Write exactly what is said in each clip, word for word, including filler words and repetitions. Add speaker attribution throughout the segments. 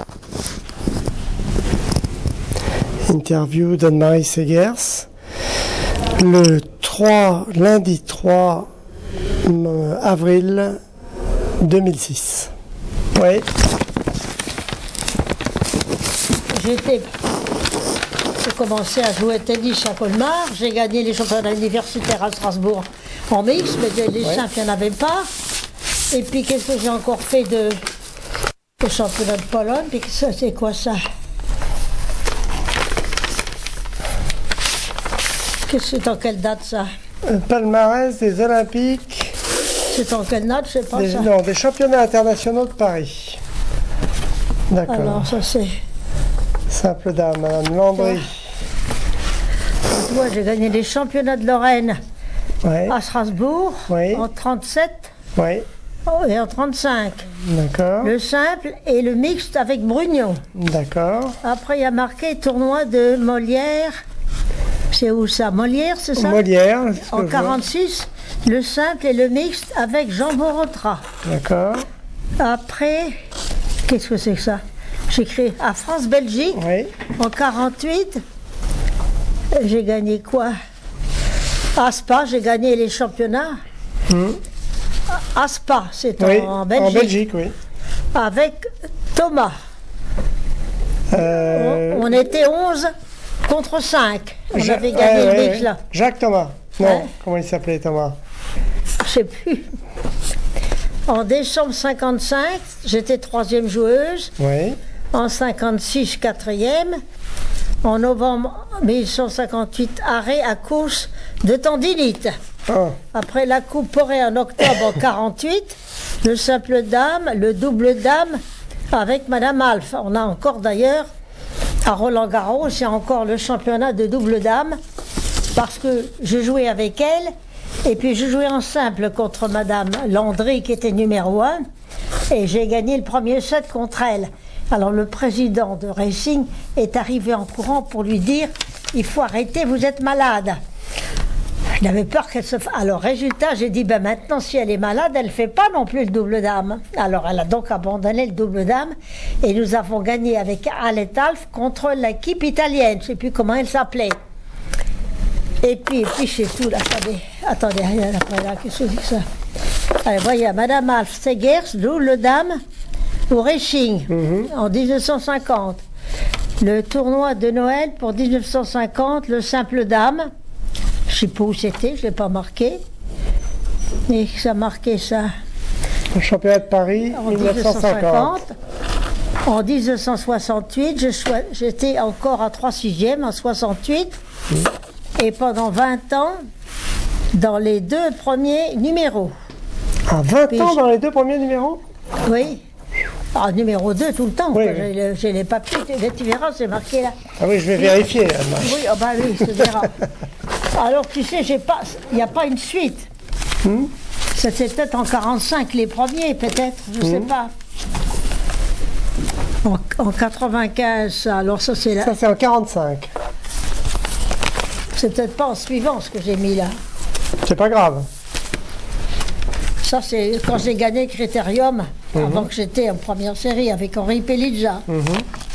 Speaker 1: Interview d'Anne-Marie Segers. Le trois, lundi trois avril deux mille six. Oui.
Speaker 2: J'étais... J'ai commencé à jouer au tennis à Colmar. J'ai gagné les championnats universitaires à Strasbourg en mix, mais les ouais. simples, il n'y en avait pas. Et puis, qu'est-ce que j'ai encore fait de, de championnat de Pologne? Puis, ça, c'est quoi ça? Qu'est-ce que c'est en quelle date, ça?
Speaker 1: Un palmarès des Olympiques.
Speaker 2: C'est en quelle date? Je sais pas
Speaker 1: des,
Speaker 2: ça.
Speaker 1: Non, des championnats internationaux de Paris. D'accord.
Speaker 2: Alors, ça, c'est...
Speaker 1: Simple dame, Madame Landry.
Speaker 2: Moi, j'ai gagné les championnats de Lorraine
Speaker 1: ouais.
Speaker 2: à Strasbourg
Speaker 1: ouais.
Speaker 2: en trente-sept
Speaker 1: ouais.
Speaker 2: et en trente-cinq.
Speaker 1: D'accord.
Speaker 2: Le simple et le mixte avec Brugnon.
Speaker 1: D'accord.
Speaker 2: Après, il y a marqué tournoi de Molière. C'est où ça? Molière, c'est ça?
Speaker 1: Molière.
Speaker 2: En quarante-six, le simple et le mixte avec Jean Borotra.
Speaker 1: D'accord.
Speaker 2: Après, qu'est-ce que c'est que ça? J'ai créé à France-Belgique,
Speaker 1: oui.
Speaker 2: en quarante-huit, j'ai gagné quoi? À Spa, j'ai gagné les championnats. Mmh. À Spa, c'est
Speaker 1: oui.
Speaker 2: en Belgique.
Speaker 1: En Belgique, oui.
Speaker 2: Avec Thomas.
Speaker 1: Euh...
Speaker 2: On, on était onze contre cinq. On
Speaker 1: ja
Speaker 2: avait gagné
Speaker 1: ouais,
Speaker 2: le mix
Speaker 1: ouais.
Speaker 2: là.
Speaker 1: Jacques Thomas. Non,
Speaker 2: ouais.
Speaker 1: Comment il s'appelait Thomas?
Speaker 2: Je sais plus. En décembre cinquante-cinq, j'étais troisième joueuse.
Speaker 1: Oui.
Speaker 2: En cinquante-six, quatrième. En novembre mille huit cent cinquante-huit, arrêt à cause de tendinite.
Speaker 1: Oh.
Speaker 2: Après la coupe Poré en octobre en quarante-huit, le simple dame, le double dame avec Madame Alf. On a encore d'ailleurs, à Roland-Garros, il y a encore le championnat de double dame, parce que je jouais avec elle, et puis je jouais en simple contre Madame Landry, qui était numéro un, et j'ai gagné le premier set contre elle. Alors le président de Racing est arrivé en courant pour lui dire « Il faut arrêter, vous êtes malade ». Il avait peur qu'elle se fasse. Alors résultat, j'ai dit ben, « Maintenant, si elle est malade, elle ne fait pas non plus le double dame ». Alors elle a donc abandonné le double dame et nous avons gagné avec Alette Alf contre l'équipe italienne. Je ne sais plus comment elle s'appelait. Et puis, et puis c'est tout là. Attendez, attendez, rien après là, qu'est-ce que c'est que ça? Allez, voyez, Madame Alf Segers, double dame, au Racing, mm-hmm. en mille neuf cent cinquante. Le tournoi de Noël pour mille neuf cent cinquante, le simple dame. Je ne sais pas où c'était, je ne l'ai pas marqué. Mais ça marquait ça.
Speaker 1: Le championnat de Paris, en mille neuf cent cinquante.
Speaker 2: En mille neuf cent soixante-huit, j'étais encore à trois sixièmes, en soixante-huit. Mm. Et pendant vingt ans, dans les deux premiers numéros.
Speaker 1: Ah, vingt Puis ans je... dans les deux premiers numéros?
Speaker 2: Oui. Ah, numéro deux tout le temps,
Speaker 1: oui,
Speaker 2: oui. J'ai les papiers, tu verras, c'est marqué là.
Speaker 1: Ah oui, je vais vérifier.
Speaker 2: Oui, oh bah oui, tu verras. Alors tu sais, il n'y a pas une suite. Hmm? C'était peut-être en quarante-cinq les premiers, peut-être, je ne hmm. sais pas. En, en quatre-vingt-quinze, alors ça c'est là.
Speaker 1: Ça c'est en quarante-cinq.
Speaker 2: C'est peut-être pas en suivant ce que j'ai mis là. C'est
Speaker 1: pas grave.
Speaker 2: Ça, c'est quand j'ai gagné Critérium, mm-hmm. avant que j'étais en première série avec Henri Pelizza. Mm-hmm.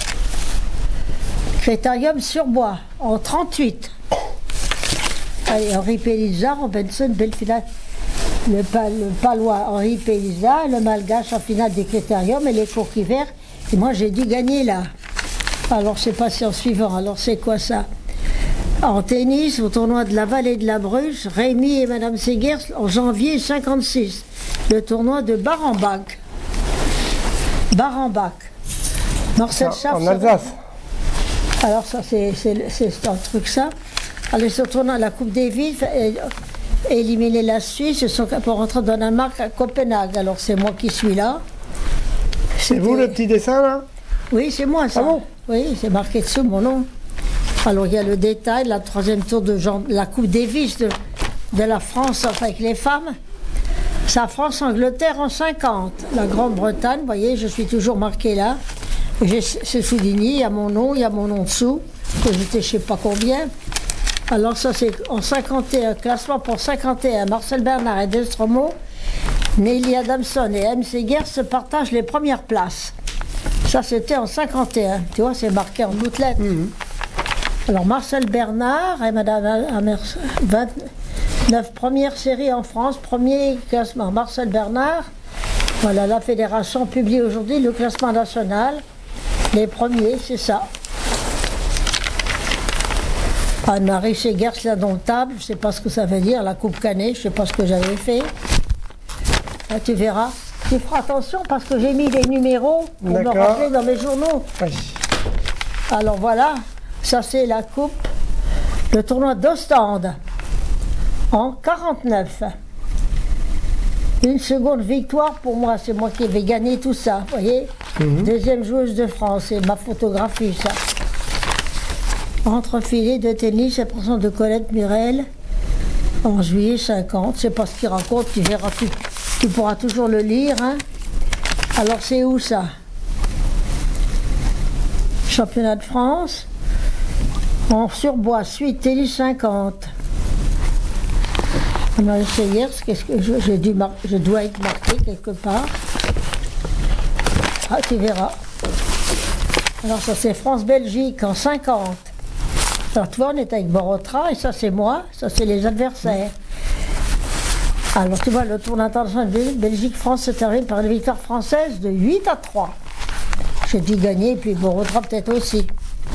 Speaker 2: Critérium sur bois, en trente-huit. Allez, Henri Pelizza, Robinson, belle finale. Le, pal, le palois Henri Pelizza, le malgache en finale des Critérium et les courques hiver. Et moi, j'ai dû gagner là. Alors, c'est passé en suivant. Alors, c'est quoi ça? En tennis, au tournoi de la Vallée de la Bruche, Rémi et Madame Segers en janvier cinquante-six. Le tournoi de Barambach. Barambach. Marcel Schaff.
Speaker 1: En Alsace.
Speaker 2: Alors ça, c'est un truc ça. Alors, ce tournoi de la Coupe Davis, éliminer la Suisse, ils sont pour rentrer dans Danemark à Copenhague. Alors c'est moi qui suis là.
Speaker 1: C'est vous le petit dessin là?
Speaker 2: Oui, c'est moi ça.
Speaker 1: Ah bon?
Speaker 2: Oui, c'est marqué dessous mon nom. Alors il y a le détail, la troisième tour de Jean, la Coupe Davis de, de la France enfin, avec les femmes. C'est la France-Angleterre en cinquante. La Grande-Bretagne, vous voyez, je suis toujours marqué là. C'est souligné, il y a mon nom, il y a mon nom dessous, que j'étais je ne sais pas combien. Alors ça c'est en cinquante et un, classement pour cinquante et un. Marcel Bernard et Destromo, Nelly Adamson et M. Segers se partagent les premières places. Ça, c'était en cinquante et un. Tu vois, c'est marqué en toutes lettres.
Speaker 1: Mhm.
Speaker 2: Alors, Marcel Bernard et Madame Amers, vingt-neuf premières séries en France, premier classement. Marcel Bernard, voilà, la fédération publie aujourd'hui le classement national. Les premiers, c'est ça. Anne-Marie Segers, l'indomptable, je ne sais pas ce que ça veut dire, la coupe cannée, je ne sais pas ce que j'avais fait. Là, tu verras. Tu feras attention parce que j'ai mis les numéros pour me
Speaker 1: D'accord.
Speaker 2: rappeler dans mes journaux.
Speaker 1: Oui.
Speaker 2: Alors voilà, ça c'est la coupe, le tournoi d'Ostende en quarante-neuf. Une seconde victoire pour moi, c'est moi qui vais gagner tout ça, vous voyez.
Speaker 1: Mhm.
Speaker 2: Deuxième joueuse de France, c'est ma photographie ça. Entrefilé de tennis, impression de Colette Murel en juillet cinquante. C'est pas ce qu'il raconte, tu verras, tu, tu pourras toujours le lire. Hein. Alors c'est où ça? Championnat de France en surbois, suite tennis cinquante. On a essayé hier, qu'est-ce que je, j'ai dû mar- je dois être marqué quelque part. Ah, tu verras. Alors ça c'est France-Belgique en cinquante. Alors tu vois, on est avec Borotra et ça c'est moi, ça c'est les adversaires. Alors tu vois, le tournoi international de Belgique-France se termine par une victoire française de huit à trois. J'ai dû gagner, et puis Borotra peut-être aussi.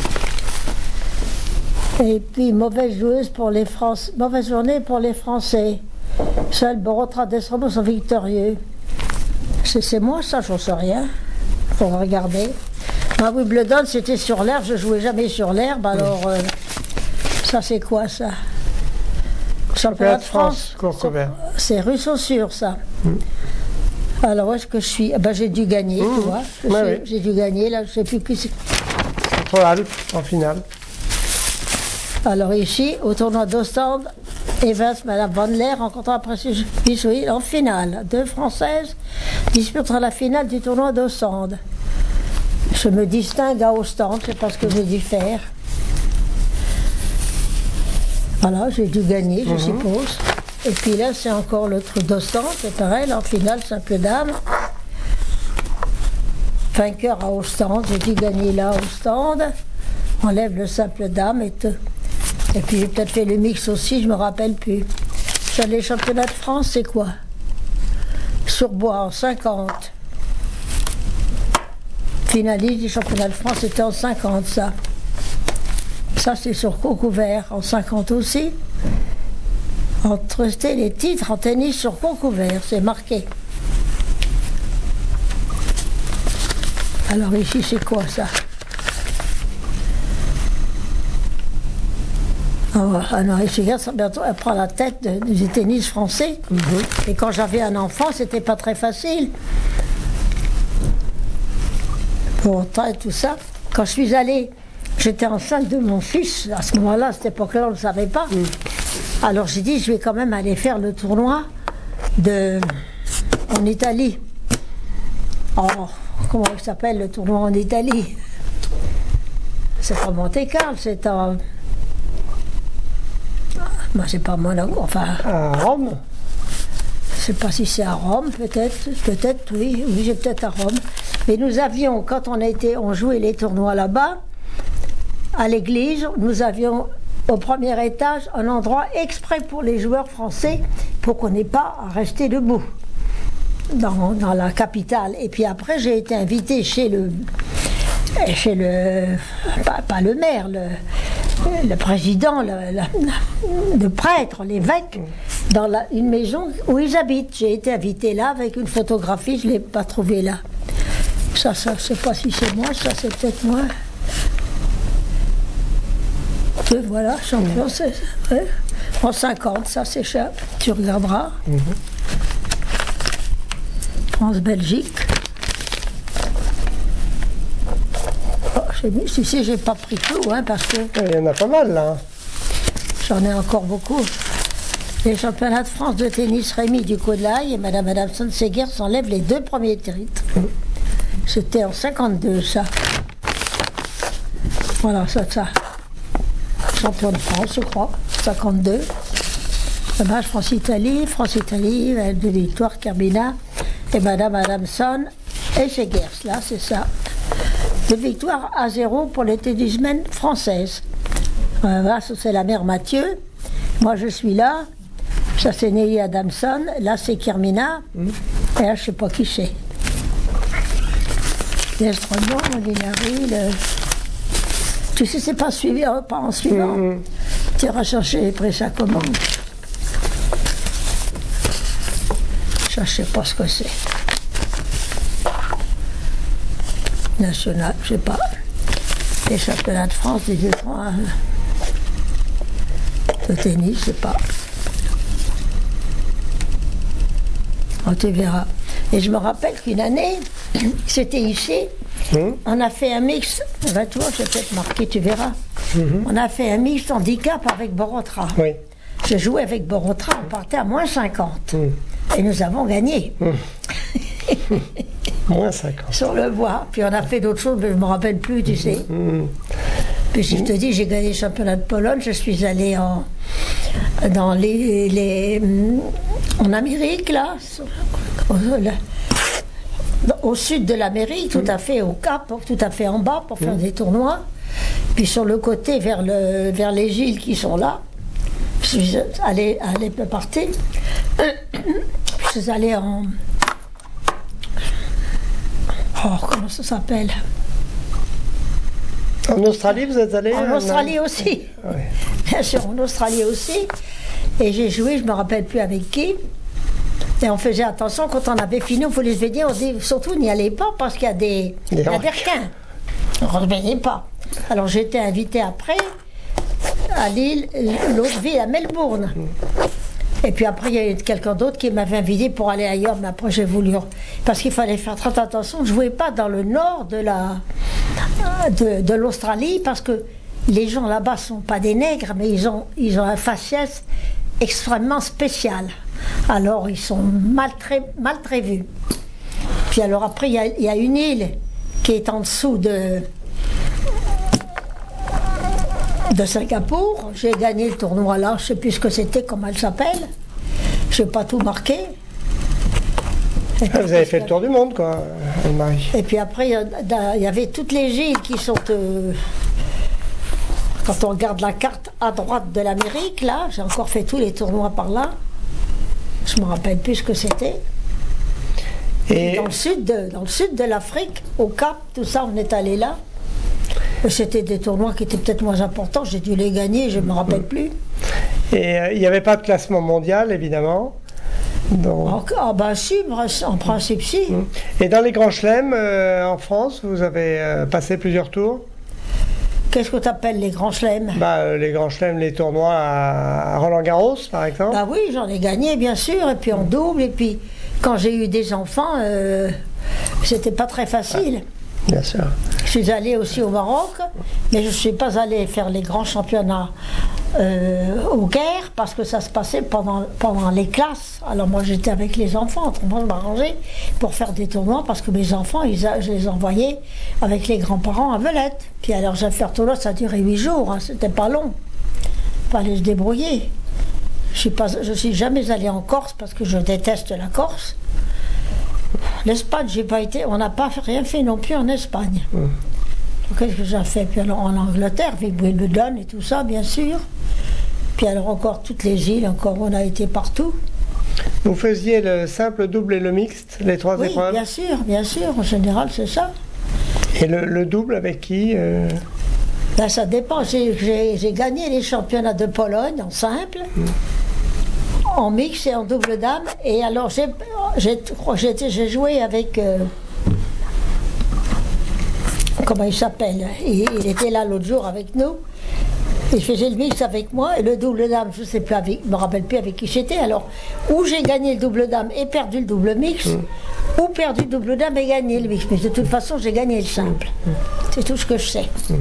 Speaker 2: Et puis mauvaise joueuse pour les Français, mauvaise journée pour les Français. Seul Borotra Desrobos sont victorieux. C'est, c'est moi ça, j'en sais rien. Faut regarder. Ah oui, Wimbledon, c'était sur l'herbe, je jouais jamais sur l'herbe, alors euh, ça c'est quoi ça? Championnat de France,
Speaker 1: court couvert.
Speaker 2: c'est Russo-Sur ça. Mm. Alors où est-ce que je suis? Ah ben, j'ai dû gagner,
Speaker 1: Mmh.
Speaker 2: tu vois. Je
Speaker 1: Ouais,
Speaker 2: sais-
Speaker 1: ouais.
Speaker 2: J'ai dû gagner, là, je sais plus qui c'est.
Speaker 1: Contre Alpes en finale.
Speaker 2: Alors ici, au tournoi d'Ostende, Evans, Madame Van Leer rencontrant après Bisouil en finale. Deux Françaises disputera la finale du tournoi d'Ostende. Je me distingue à Ostende, c'est pas ce que j'ai dû faire. Voilà, j'ai dû gagner, je
Speaker 1: Mhm.
Speaker 2: suppose. Et puis là, c'est encore le truc d'Ostende, c'est pareil, en finale, simple dame. Vainqueur à Ostende, j'ai dû gagner là à Ostende. Enlève le simple dame et tout. Et puis j'ai peut-être fait le mix aussi, je me rappelle plus. Sur les championnats de France, c'est quoi? Surbois en cinquante. Finaliste du championnat de France, c'était en cinquante, ça. Ça, c'est sur Concouvert, en cinquante aussi. Entre les titres en tennis sur Concouvert, c'est marqué. Alors ici, c'est quoi ça? Ah non, ici, regarde, ça, bientôt, elle prend la tête de- du tennis français. Mm-hmm. Et quand j'avais un enfant, c'était pas très facile. Pour et tout ça. Quand je suis allée, j'étais enceinte de mon fils. À ce moment-là, à cette époque-là, on ne le savait pas. Mm. Alors j'ai dit, je vais quand même aller faire le tournoi de... en Italie. Oh, comment il s'appelle le tournoi en Italie? C'est pas Monte-Carlo, c'est en... Moi, c'est pas Monaco, enfin...
Speaker 1: À Rome.
Speaker 2: Je sais pas si c'est à Rome, peut-être, peut-être, oui, oui, j'ai peut-être à Rome. Mais nous avions, quand on a été, on jouait les tournois là-bas, à l'église, nous avions au premier étage un endroit exprès pour les joueurs français, pour qu'on n'ait pas à rester debout dans, dans la capitale. Et puis après, j'ai été invitée chez le, chez le, pas, pas le maire, le, le président, le, le, le prêtre, l'évêque, dans la, une maison où ils habitent. J'ai été invitée là avec une photographie, je ne l'ai pas trouvée là. Ça, ça, je ne sais pas si c'est moi, ça c'est peut-être moi. Et voilà, champion, c'est ouais. En cinquante, ça s'échappe, tu regarderas. Mm-hmm. France-Belgique. Oh, tu sais, j'ai pas pris tout, hein, parce que...
Speaker 1: Il y en a pas mal, là.
Speaker 2: J'en ai encore beaucoup. Les championnats de France de tennis Rémi Ducaux-de-Laye et Madame Adamson Seguer s'enlèvent les deux premiers titres. C'était en cinquante-deux, ça. Voilà, ça, ça. Champion de France, je crois, cinquante-deux. Le match France-Italie, France-Italie, de victoire, Carmina et Madame Adamson et Segers, là, c'est ça. Deux victoires à zéro pour les tennismen françaises. Euh, voilà, ça, c'est la mère Mathieu. Moi, je suis là. Ça, c'est Nelly Adamson. Là, c'est Kirmina. Mm. Et là, je ne sais pas qui c'est. L'astronome, l'Hilary, le... Tu sais, c'est pas suivi, hein, pas en suivant. Mm. Tu iras chercher après sa commande. Ça, je ne sais pas ce que c'est. National, je ne sais pas. Les championnats de France, des deux, trois. Le tennis, je ne sais pas. Oh, tu verras. Et je me rappelle qu'une année, c'était ici, mmh. on a fait un mix. Ben, tu vois, j'ai peut-être marqué, tu verras. Mmh. On a fait un mix handicap avec Borotra. Oui. Je jouais avec Borotra, on partait à moins cinquante. Mmh. Et nous avons gagné.
Speaker 1: Mmh. moins cinquante.
Speaker 2: Sur le bois. Puis on a fait d'autres choses, mais je ne me rappelle plus, tu sais. Mmh. Puis je te dis, j'ai gagné le championnat de Pologne, je suis allée en, dans les, les, en Amérique, là, au, au sud de l'Amérique, tout à fait au Cap, tout à fait en bas, pour faire mmh. des tournois. Puis sur le côté, vers, le, vers les îles qui sont là, je suis allée, allée partir. Je suis allée en... Oh, comment ça s'appelle ?
Speaker 1: En Australie, vous êtes allé?
Speaker 2: En Australie non. aussi. Oui. Bien sûr, en Australie aussi. Et j'ai joué, je ne me rappelle plus avec qui. Et on faisait attention, quand on avait fini, on voulait se baigner. On dit surtout, n'y allez pas parce qu'il y a des, il y a des requins. On ne se baignait pas. Alors j'ai été invitée après à l'île, l'autre ville, à Melbourne. Et puis après, il y a eu quelqu'un d'autre qui m'avait invité pour aller ailleurs, mais après j'ai voulu... Parce qu'il fallait faire très attention, je ne jouais pas dans le nord de la... de, de l'Australie, parce que les gens là-bas ne sont pas des nègres, mais ils ont, ils ont un faciès extrêmement spécial. Alors ils sont mal très, mal très vus. Puis alors après, il y a, il y a une île qui est en dessous de... de Singapour. J'ai gagné le tournoi là, je ne sais plus ce que c'était, comment elle s'appelle. Je n'ai pas tout marqué.
Speaker 1: Ah, vous avez fait le tour du monde, quoi, Anne-Marie.
Speaker 2: Et puis après, il y avait toutes les îles qui sont... Euh, quand on regarde la carte à droite de l'Amérique, là, j'ai encore fait tous les tournois par là. Je ne me rappelle plus ce que c'était. Et dans le sud de, dans le sud de l'Afrique, au Cap, tout ça, on est allé là. C'était des tournois qui étaient peut-être moins importants, j'ai dû les gagner, je ne me rappelle plus.
Speaker 1: Et il euh, n'y avait pas de classement mondial, évidemment.
Speaker 2: Donc... Ah ben si, en principe si.
Speaker 1: Et dans les grands chelems, euh, en France, vous avez euh, passé plusieurs tours?
Speaker 2: Qu'est-ce que tu appelles les grands chelems?
Speaker 1: Bah, euh, les grands chelems, les tournois à, à Roland-Garros, par exemple.
Speaker 2: Bah oui, j'en ai gagné, bien sûr, et puis en double, et puis quand j'ai eu des enfants, euh, c'était pas très facile. Ah.
Speaker 1: Bien sûr.
Speaker 2: Je suis allée aussi au Maroc, mais je ne suis pas allée faire les grands championnats euh, au Caire parce que ça se passait pendant, pendant les classes. Alors moi j'étais avec les enfants en train de m'arranger pour faire des tournois parce que mes enfants, ils a, je les envoyais avec les grands-parents à Velette. Puis alors j'ai fait un tournoi, ça a duré huit jours, hein, c'était pas long. Il fallait se débrouiller. Je ne suis jamais allée en Corse parce que je déteste la Corse. L'Espagne, j'ai pas été, on n'a pas rien fait non plus en Espagne. Mmh. Qu'est-ce que j'ai fait? Puis alors en Angleterre, Wimbledon et tout ça, bien sûr. Puis alors encore toutes les îles, encore on a été partout.
Speaker 1: Vous faisiez le simple, double et le mixte, les trois
Speaker 2: oui,
Speaker 1: épreuves? Oui,
Speaker 2: bien sûr, bien sûr, en général c'est ça.
Speaker 1: Et le, le double avec qui euh...
Speaker 2: ben, ça dépend, j'ai gagné les championnats de Pologne en simple. Mmh. En mix et en double dame. Et alors, j'ai joué avec... Euh, comment il s'appelle? il, il était là l'autre jour avec nous. Il faisait le mix avec moi. Et le double dame, je ne sais plus, avec, me rappelle plus avec qui j'étais. Alors, ou j'ai gagné le double dame et perdu le double mix, mmh. ou perdu le double dame et gagné le mix. Mais de toute façon, j'ai gagné le simple. Mmh. C'est tout ce que je sais. Mmh.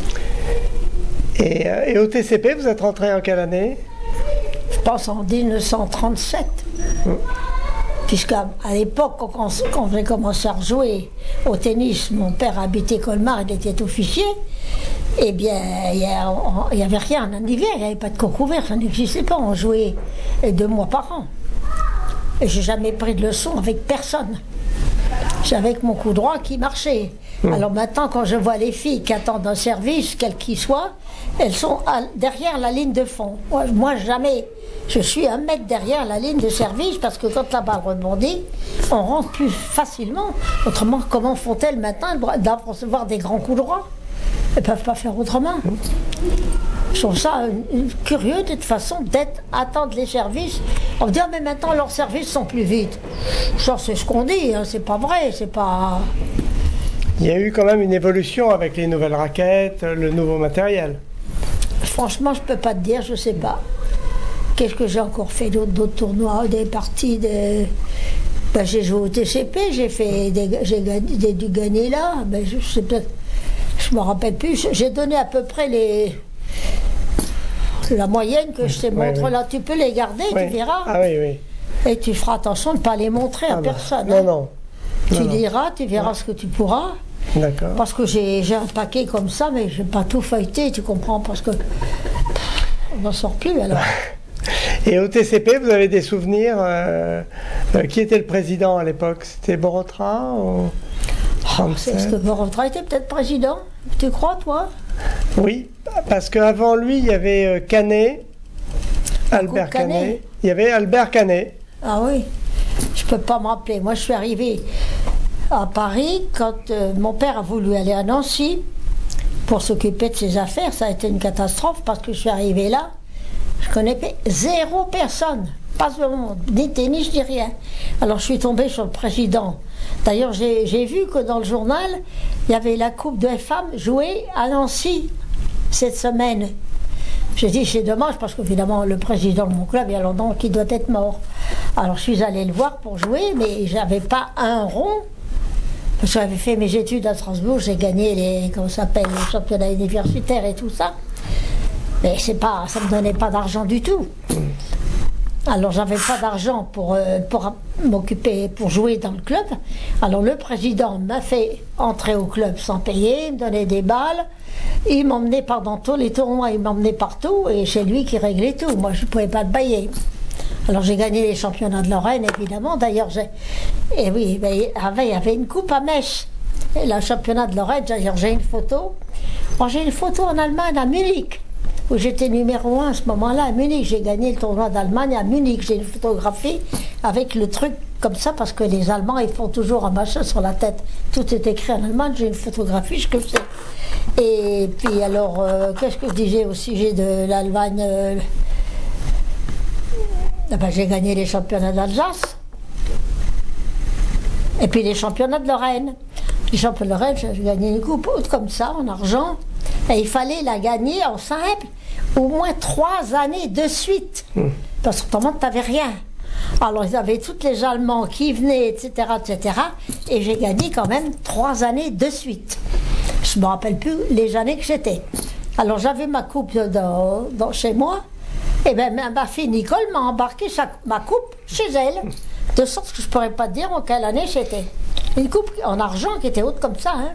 Speaker 1: Et, et au T C P, vous êtes rentré en quelle année?
Speaker 2: Je pense en mille neuf cent trente-sept. Mmh. Puisqu'à à l'époque, quand, quand j'ai commencé à jouer au tennis, mon père habitait Colmar, il était officier. Eh bien, il n'y avait rien en hiver, il n'y avait pas de concours ouvert, ça n'existait pas. On jouait deux mois par an. Et j'ai jamais pris de leçon avec personne. avec mon coup droit qui marchait. Mmh. Alors maintenant, quand je vois les filles qui attendent un service, quel qu'il soit, elles sont à, derrière la ligne de fond. Moi, moi, jamais. Je suis un mètre derrière la ligne de service parce que quand la balle rebondit, on rentre plus facilement. Autrement, comment font-elles maintenant? Elles doivent recevoir des grands coups droits. Elles ne peuvent pas faire autrement. Je trouve ça euh, curieux de toute façon d'être attendre les services. On me dit, ah, mais maintenant leurs services sont plus vite. Ça, c'est ce qu'on dit, hein, c'est pas vrai, c'est pas.
Speaker 1: Il y a eu quand même une évolution avec les nouvelles raquettes, le nouveau matériel.
Speaker 2: Franchement, je peux pas te dire, je sais pas. Qu'est-ce que j'ai encore fait d'autres, d'autres tournois, des parties de. Ben, j'ai joué au T C P, j'ai fait des, j'ai gagné, dû gagner là, ben, je sais peut-être. Je me rappelle plus. J'ai donné à peu près les. La moyenne que je te
Speaker 1: oui,
Speaker 2: montre
Speaker 1: oui.
Speaker 2: là, tu peux les garder,
Speaker 1: oui.
Speaker 2: tu verras.
Speaker 1: Ah oui, oui.
Speaker 2: Et tu feras attention de ne pas les montrer à
Speaker 1: ah
Speaker 2: personne.
Speaker 1: Bah, non,
Speaker 2: hein.
Speaker 1: non.
Speaker 2: Tu
Speaker 1: non,
Speaker 2: liras, tu verras
Speaker 1: ouais.
Speaker 2: ce que tu pourras.
Speaker 1: D'accord.
Speaker 2: Parce que j'ai, j'ai un paquet comme ça, mais je n'ai pas tout feuilleté, tu comprends, parce que on n'en sort plus alors.
Speaker 1: Et au T C P, vous avez des souvenirs euh, euh, qui était le président à l'époque? C'était Borotra ou...
Speaker 2: Oh, est-ce que Borotra était peut-être président? Tu crois, toi?
Speaker 1: Oui, parce qu'avant lui, il y avait euh, Canet, Albert Canet. Canet. Il y avait Albert Canet.
Speaker 2: Ah oui, je ne peux pas me rappeler. Moi, je suis arrivée à Paris quand euh, mon père a voulu aller à Nancy pour s'occuper de ses affaires. Ça a été une catastrophe parce que je suis arrivée là, je connaissais zéro personne. Pas de monde, ni tennis, ni rien. Alors je suis tombée sur le président. D'ailleurs, j'ai, j'ai vu que dans le journal, il y avait la Coupe de F M jouée à Nancy cette semaine. J'ai dit, c'est dommage, parce qu'évidemment, le président de mon club, il y a longtemps qu'il doit être mort. Alors je suis allée le voir pour jouer, mais j'avais pas un rond. Parce que j'avais fait mes études à Strasbourg, j'ai gagné les, comment ça s'appelle, les championnats universitaires et tout ça. Mais c'est pas, ça ne me donnait pas d'argent du tout. Alors j'avais pas d'argent pour, euh, pour m'occuper, pour jouer dans le club. Alors le président m'a fait entrer au club sans payer, il me donnait des balles, il m'emmenait pendant tous les tournois, il m'emmenait partout et c'est lui qui réglait tout. Moi je ne pouvais pas le payer. Alors j'ai gagné les championnats de Lorraine évidemment. D'ailleurs j'ai, et oui, mais avant il y avait une coupe à Metz. Et le championnat de Lorraine, d'ailleurs j'ai une photo. Bon, j'ai une photo en Allemagne à Munich, où j'étais numéro un à ce moment-là à Munich. J'ai gagné le tournoi d'Allemagne à Munich. J'ai une photographie avec le truc comme ça, parce que les Allemands, ils font toujours un machin sur la tête. Tout est écrit en Allemagne, j'ai une photographie, je le sais. Et puis alors, euh, qu'est-ce que je disais au sujet de l'Allemagne euh, eh ben, j'ai gagné les championnats d'Alsace. Et puis les championnats de Lorraine. Les championnats de Lorraine, j'ai gagné une coupe haute comme ça, en argent. Et il fallait la gagner en simple au moins trois années de suite. Mmh. Parce que autrement, tu n'avais rien. Alors, ils avaient tous les Allemands qui venaient, et cetera, et cetera. Et j'ai gagné quand même trois années de suite. Je ne me rappelle plus les années que j'étais. Alors, j'avais ma coupe dans, dans, chez moi. Et bien, ma fille Nicole m'a embarqué sa, ma coupe chez elle. De sorte que je ne pourrais pas te dire en quelle année j'étais. Une coupe en argent qui était haute comme ça, hein.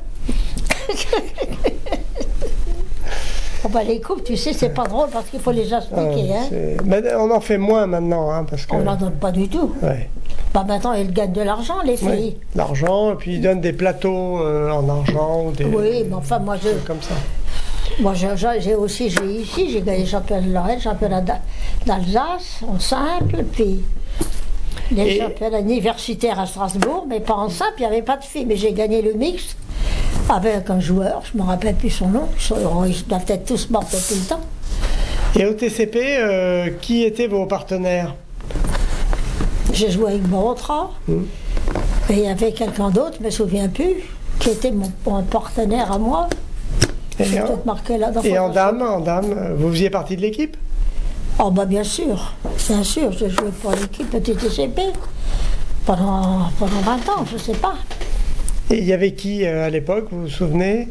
Speaker 2: Bon, bah, les coupes, tu sais, c'est pas drôle parce qu'il faut les expliquer.
Speaker 1: Ah,
Speaker 2: hein.
Speaker 1: Mais on en fait moins maintenant. Hein, parce que...
Speaker 2: On n'en donne pas du tout.
Speaker 1: Ouais.
Speaker 2: Bah, maintenant, ils gagnent de l'argent, les filles.
Speaker 1: Oui, l'argent, et puis ils donnent des plateaux euh, en argent. Ou des...
Speaker 2: Oui, mais enfin, moi, je.
Speaker 1: Comme ça.
Speaker 2: Moi, j'ai, j'ai aussi, j'ai ici, j'ai gagné le championnat de Lorraine, le championnat d'Alsace, en simple, puis les et... championnats universitaires à Strasbourg, mais pas en simple, il n'y avait pas de filles, mais j'ai gagné le mix avec un joueur, je ne me rappelle plus son nom, ils doivent être tous morts depuis le temps.
Speaker 1: Et au T C P, euh, qui étaient vos partenaires?
Speaker 2: J'ai joué avec Borotra, mmh. et il y avait quelqu'un d'autre, je ne me souviens plus, qui était mon, mon partenaire à moi.
Speaker 1: Et, en, marqué là dans et en dame, en dame, vous faisiez partie de l'équipe?
Speaker 2: Oh bah bien sûr, bien sûr, j'ai joué pour l'équipe du T C P pendant, pendant vingt ans, je ne sais pas.
Speaker 1: Et il y avait qui euh, à l'époque, vous vous souvenez?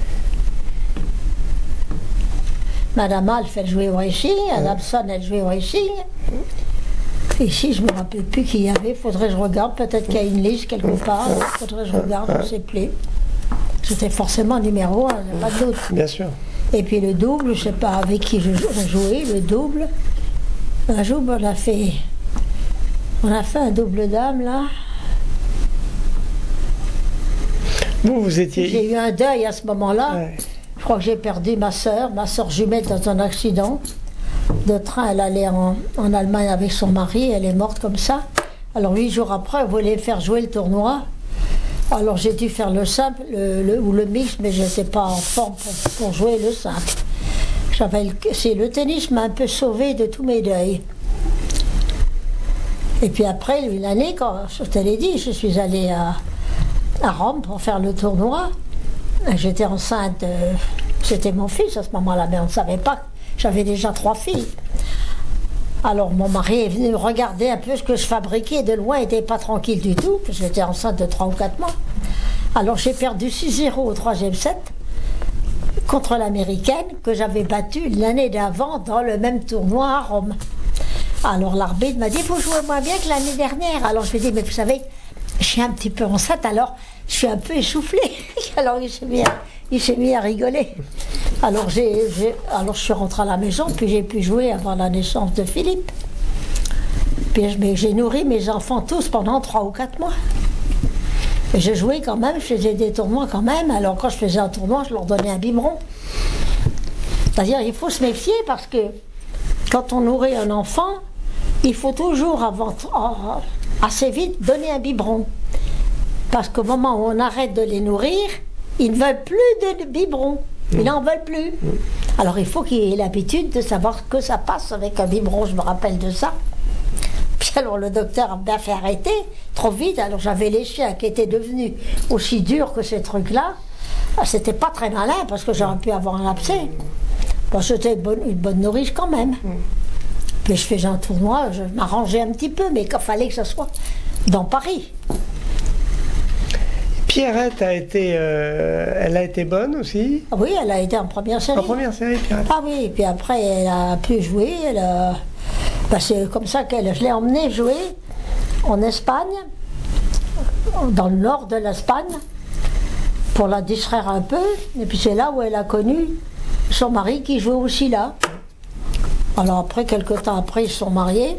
Speaker 2: Madame Alf, elle jouait au racing, Madame Son, elle jouait au racing. Ici, je ne me rappelle plus qui y avait, faudrait que je regarde, peut-être qu'il y a une liste quelque part, faudrait que je regarde, je ne sais plus. C'était forcément numéro un, il n'y a pas de doute.
Speaker 1: Bien sûr.
Speaker 2: Et puis le double, je ne sais pas avec qui je jouais, le double. Un jour, on a fait, on a fait un double dame, là.
Speaker 1: Vous, vous étiez...
Speaker 2: J'ai eu un deuil à ce moment-là.
Speaker 1: Ouais.
Speaker 2: Je crois que j'ai perdu ma sœur, ma sœur jumelle dans un accident de train. Elle allait en, en Allemagne avec son mari, elle est morte comme ça. Alors huit jours après, elle voulait faire jouer le tournoi. Alors j'ai dû faire le simple le, le, ou le mix, mais je n'étais pas en forme pour, pour jouer le simple. Le, c'est, le tennis m'a un peu sauvé de tous mes deuils. Et puis après, une année, quand je te l'ai dit, je suis allée à, à Rome pour faire le tournoi. J'étais enceinte, euh, c'était mon fils à ce moment-là, mais on ne savait pas. J'avais déjà trois filles. Alors mon mari est venu regarder un peu ce que je fabriquais de loin, il n'était pas tranquille du tout, parce que j'étais enceinte de trois ou quatre mois. Alors j'ai perdu six zéro au troisième set contre l'américaine que j'avais battue l'année d'avant dans le même tournoi à Rome. Alors l'arbitre m'a dit, vous jouez moins bien que l'année dernière. Alors je lui ai dit, mais vous savez, je suis un petit peu enceinte, alors je suis un peu essoufflée. Alors il s'est mis à, il s'est mis à rigoler. Alors, j'ai, j'ai, alors je suis rentrée à la maison, puis j'ai pu jouer avant la naissance de Philippe. Puis mais j'ai nourri mes enfants tous pendant trois ou quatre mois. Et je jouais quand même, je faisais des tournois quand même. Alors quand je faisais un tournoi, je leur donnais un biberon. C'est-à-dire, il faut se méfier parce que quand on nourrit un enfant, il faut toujours, avant, assez vite, donner un biberon. Parce qu'au moment où on arrête de les nourrir, ils ne veulent plus de biberon. Ils n'en veulent plus. Alors il faut qu'il ait l'habitude de savoir que ça passe avec un biberon, je me rappelle de ça. Puis alors le docteur m'a fait arrêter trop vite, alors j'avais les chiens qui étaient devenus aussi durs que ces trucs-là. C'était pas très malin parce que j'aurais pu avoir un abcès. Bon, c'était une bonne, une bonne nourrice quand même. Puis je faisais un tournoi, je m'arrangeais un petit peu, mais il fallait que ça soit dans Paris.
Speaker 1: Pierrette a été, euh, elle a été bonne aussi.
Speaker 2: Oui, elle a été en première série.
Speaker 1: En première série, Pierrette.
Speaker 2: Ah oui, et puis après elle a pu jouer. Elle a... ben, c'est comme ça qu'elle, je l'ai emmenée jouer en Espagne, dans le nord de l'Espagne, pour la distraire un peu. Et puis c'est là où elle a connu son mari qui jouait aussi là. Alors après, quelques temps après, ils se sont mariés.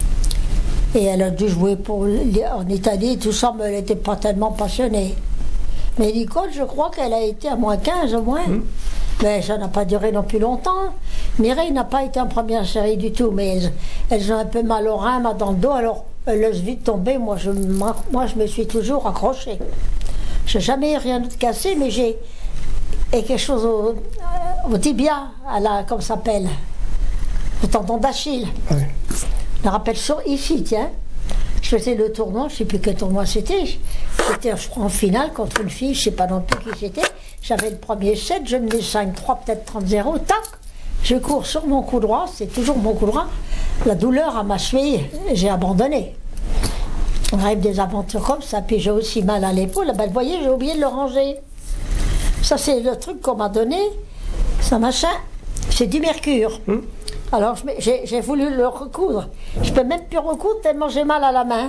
Speaker 2: Et elle a dû jouer pour, en Italie, tout ça, mais elle n'était pas tellement passionnée. Mais Nicole, je crois qu'elle a été à moins quinze au moins. Mmh. Mais ça n'a pas duré non plus longtemps. Mireille n'a pas été en première série du tout, mais elles, elles ont un peu mal au rein, mal dans le dos, alors elles laissent vite tomber. Moi je, moi, moi, je me suis toujours accrochée. Je n'ai jamais eu rien de cassé, mais j'ai quelque chose au, au tibia, à la, comment ça s'appelle, au tendon d'Achille. Oui. Je me rappelle sur ici, tiens. Je faisais le tournoi, je ne sais plus quel tournoi c'était. J'étais, je crois, en finale contre une fille, je ne sais pas non plus qui c'était. J'avais le premier set, je menais cinq trois, peut-être trente zéro, tac. Je cours sur mon coup droit, c'est toujours mon coup droit. La douleur à ma cheville, j'ai abandonné. On rêve des aventures comme ça, puis j'ai aussi mal à l'épaule. Ben, vous voyez, j'ai oublié de le ranger. Ça, c'est le truc qu'on m'a donné. Ça, machin, c'est du mercure. Hum. Alors j'ai, j'ai voulu le recoudre. Je ne peux même plus recoudre tellement j'ai mal à la main.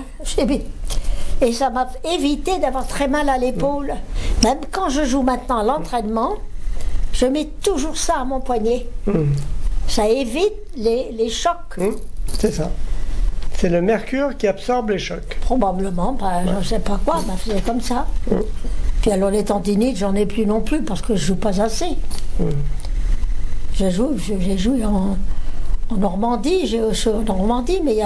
Speaker 2: Et ça m'a évité d'avoir très mal à l'épaule. Même quand je joue maintenant à l'entraînement, je mets toujours ça à mon poignet. Mmh. Ça évite les, les chocs.
Speaker 1: Mmh. C'est ça. C'est le mercure qui absorbe les chocs.
Speaker 2: Probablement, bah, ouais. Je ne sais pas quoi, bah, c'est comme ça. Mmh. Puis alors les tendinites, j'en ai plus non plus parce que je ne joue pas assez. Mmh. Je joue, je, j'ai joué en... En Normandie, j'ai aussi en Normandie, mais il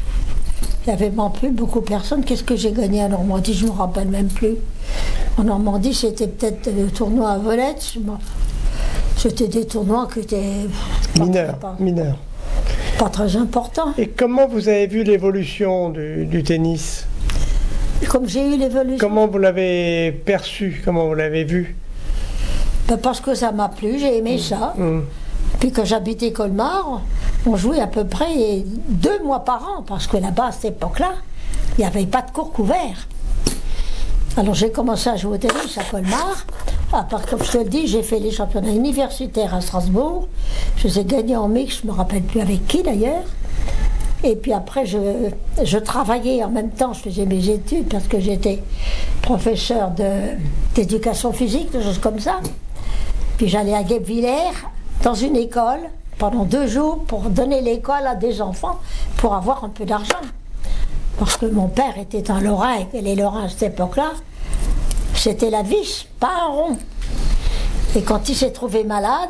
Speaker 2: y avait plus beaucoup de personnes. Qu'est-ce que j'ai gagné en Normandie? Je ne me rappelle même plus. En Normandie, c'était peut-être le tournoi à Volette. C'était des tournois qui étaient
Speaker 1: mineurs. Pas, mineurs.
Speaker 2: Pas très importants.
Speaker 1: Et comment vous avez vu l'évolution du, du tennis?
Speaker 2: Comme j'ai eu l'évolution.
Speaker 1: Comment vous l'avez perçu? Comment vous l'avez vu?
Speaker 2: Ben parce que ça m'a plu, j'ai aimé mmh. ça. Mmh. Puis quand j'habitais Colmar, on jouait à peu près deux mois par an, parce que là-bas, à cette époque-là, il n'y avait pas de cours couverts. Alors j'ai commencé à jouer au tennis à Colmar. À part, comme je te le dis, j'ai fait les championnats universitaires à Strasbourg. Je les ai gagnés en mix, je ne me rappelle plus avec qui d'ailleurs. Et puis après, je, je travaillais en même temps, je faisais mes études, parce que j'étais professeur de, d'éducation physique, des choses comme ça. Puis j'allais à Guebwiller, dans une école, pendant deux jours, pour donner l'école à des enfants, pour avoir un peu d'argent. Parce que mon père était un Lorrain, et les Lorrains à cette époque-là, c'était la vis, pas un rond. Et quand il s'est trouvé malade,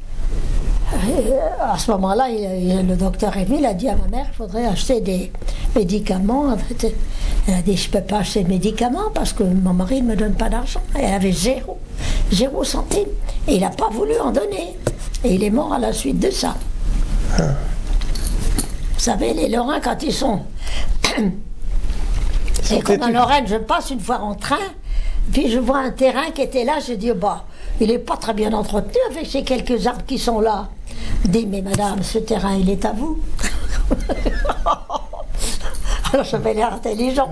Speaker 2: à ce moment-là, le docteur Émile a dit à ma mère qu'il faudrait acheter des médicaments. Elle a dit, je ne peux pas acheter de médicaments parce que mon mari ne me donne pas d'argent. Elle avait zéro, zéro centime. Et il n'a pas voulu en donner. Et il est mort à la suite de ça. Ah. Vous savez, les Lorrains, quand ils sont... Et comme en Lorraine, je passe une fois en train, puis je vois un terrain qui était là, je dis, bah, il n'est pas très bien entretenu avec ces quelques arbres qui sont là. Je dis, mais madame, ce terrain, il est à vous. Alors j'avais l'air intelligent.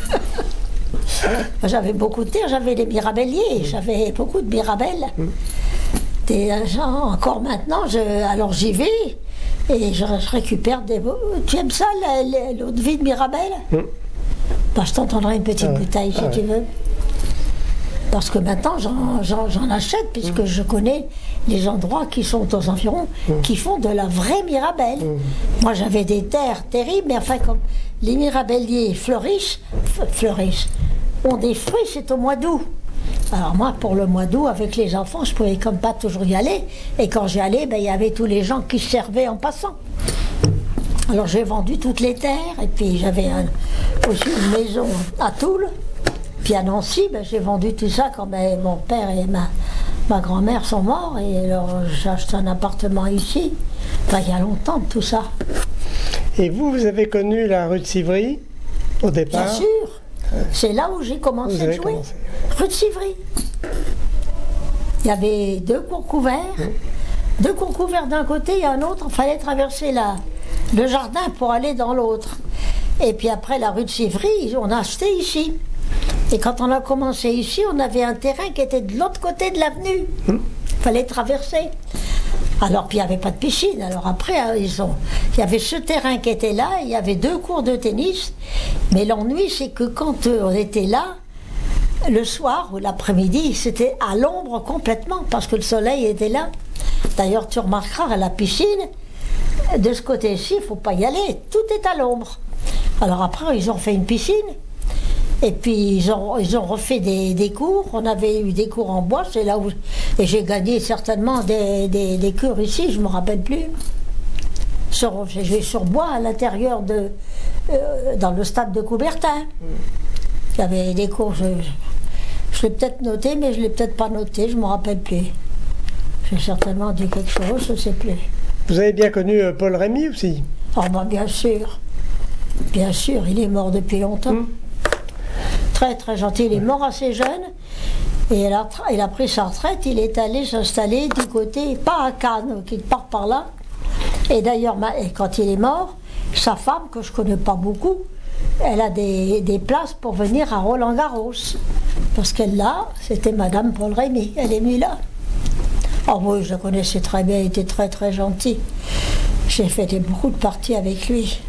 Speaker 2: J'avais beaucoup de terre, j'avais des mirabelliers, j'avais beaucoup de mirabelles. Des gens, encore maintenant, je, alors j'y vais et je, je récupère des... Tu aimes ça, l'eau de vie de mirabelle? Bah, je t'entendrai une petite ah, bouteille si ah, tu veux. Parce que maintenant j'en achète puisque mmh. je connais les endroits qui sont aux environs mmh. qui font de la vraie mirabelle. Mmh. Moi j'avais des terres terribles, mais enfin comme les mirabelliers fleurissent, fleurissent, ont des fruits, c'est au mois d'août. Alors moi pour le mois d'août avec les enfants je pouvais comme pas toujours y aller et quand j'y allais ben, il y avait tous les gens qui servaient en passant. Alors j'ai vendu toutes les terres et puis j'avais aussi une maison à Toul. Puis à Nancy, ben, j'ai vendu tout ça quand ben, mon père et ma, ma grand-mère sont morts. Et alors j'ai acheté un appartement ici. Enfin, il y a longtemps tout ça.
Speaker 1: Et vous, vous avez connu la rue de Civry au départ?
Speaker 2: Bien sûr. C'est là où j'ai commencé à jouer. Commencé. Rue de Civry. Il y avait deux cours couverts. Mmh. Deux cours couverts d'un côté et un autre. Il fallait traverser la, le jardin pour aller dans l'autre. Et puis après la rue de Civry, on a acheté ici. Et quand on a commencé ici, on avait un terrain qui était de l'autre côté de l'avenue. Il mmh. fallait traverser. Alors, puis il n'y avait pas de piscine. Alors après, ils ont... il y avait ce terrain qui était là, il y avait deux cours de tennis. Mais l'ennui, c'est que quand on était là, le soir ou l'après-midi, c'était à l'ombre complètement, parce que le soleil était là. D'ailleurs, tu remarqueras à la piscine, de ce côté-ci, il ne faut pas y aller, tout est à l'ombre. Alors après, ils ont fait une piscine. Et puis ils ont, ils ont refait des, des cours, on avait eu des cours en bois, c'est là où... Et j'ai gagné certainement des, des, des cours ici, je ne me rappelle plus. Sur, j'ai joué sur bois à l'intérieur de... Euh, dans le stade de Coubertin. Il y avait des cours, je, je l'ai peut-être noté, mais je ne l'ai peut-être pas noté, je ne me rappelle plus. J'ai certainement dit quelque chose, je ne sais plus.
Speaker 1: Vous avez bien connu euh, Paul Rémy aussi?
Speaker 2: Oh ben bien sûr, bien sûr, il est mort depuis longtemps. Mmh. Très très gentil, il est mort assez jeune et il a, il a pris sa retraite, il est allé s'installer du côté, pas à Cannes, quelque part par là. Et d'ailleurs, quand il est mort, sa femme, que je ne connais pas beaucoup, elle a des, des places pour venir à Roland-Garros. Parce qu'elle là, c'était Madame Paul Rémy, elle est venue là. Oh oui, je la connaissais très bien, il était très très gentil. J'ai fait des, beaucoup de parties avec lui.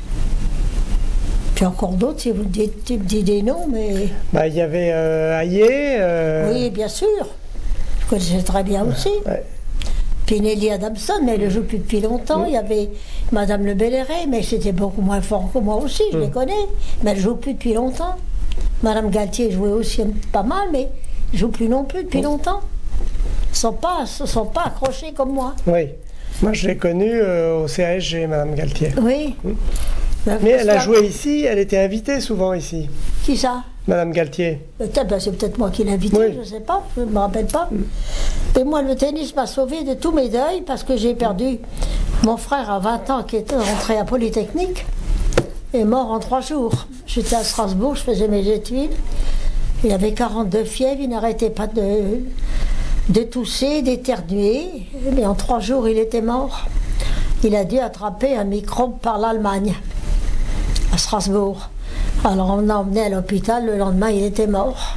Speaker 2: Puis encore d'autres, si vous me dites, tu me dis des noms, mais...
Speaker 1: Bah, il y avait euh, Hayé. Euh...
Speaker 2: Oui, bien sûr. Je connaissais très bien aussi. Ouais. Puis Nelly Adamson, mais elle ne joue plus depuis longtemps. Mmh. Il y avait Madame Le Belleret, mais c'était beaucoup moins fort que moi aussi, je mmh. les connais. Mais elle ne joue plus depuis longtemps. Madame Galtier jouait aussi pas mal, mais elle ne joue plus non plus depuis mmh. longtemps. Ils ne sont pas, sont pas accrochés comme moi.
Speaker 1: Oui. Moi, je l'ai connue euh, au C A S G, Madame Galtier.
Speaker 2: Oui.
Speaker 1: Mmh. Mais elle a joué ici, elle était invitée souvent ici.
Speaker 2: Qui ça?
Speaker 1: Madame Galtier.
Speaker 2: Peut-être, ben c'est peut-être moi qui l'ai invitée, oui. je ne sais pas, je ne me rappelle pas. Mm. Et moi, le tennis m'a sauvé de tous mes deuils parce que j'ai perdu mon frère à vingt ans qui était rentré à Polytechnique et mort en trois jours. J'étais à Strasbourg, je faisais mes études. Il avait quarante-deux fièvres, il n'arrêtait pas de, de tousser, d'éternuer. Mais en trois jours, il était mort. Il a dû attraper un microbe par l'Allemagne, à Strasbourg. Alors on l'a emmené à l'hôpital, le lendemain il était mort.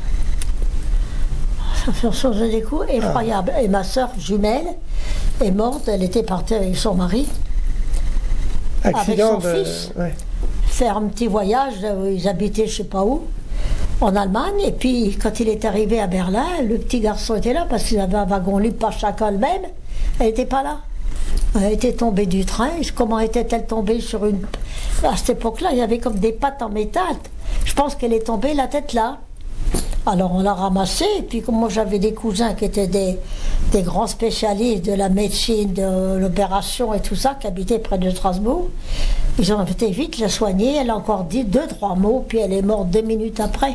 Speaker 2: Ça fait changer des coups effroyables. Et ma soeur jumelle est morte, elle était partie avec son mari,
Speaker 1: Accident
Speaker 2: avec son
Speaker 1: de...
Speaker 2: fils,
Speaker 1: ouais.
Speaker 2: faire un petit voyage, ils habitaient je ne sais pas où, en Allemagne. Et puis quand il est arrivé à Berlin, le petit garçon était là parce qu'il avait un wagon libre, pas chacun le même, elle n'était pas là. Elle était tombée du train. Comment était-elle tombée sur une... À cette époque-là, il y avait comme des pattes en métal. Je pense qu'elle est tombée la tête là. Alors on l'a ramassé, et puis comme moi j'avais des cousins qui étaient des, des grands spécialistes de la médecine, de l'opération et tout ça, qui habitaient près de Strasbourg, ils ont été vite la soigner, elle a encore dit deux, trois mots, puis elle est morte deux minutes après.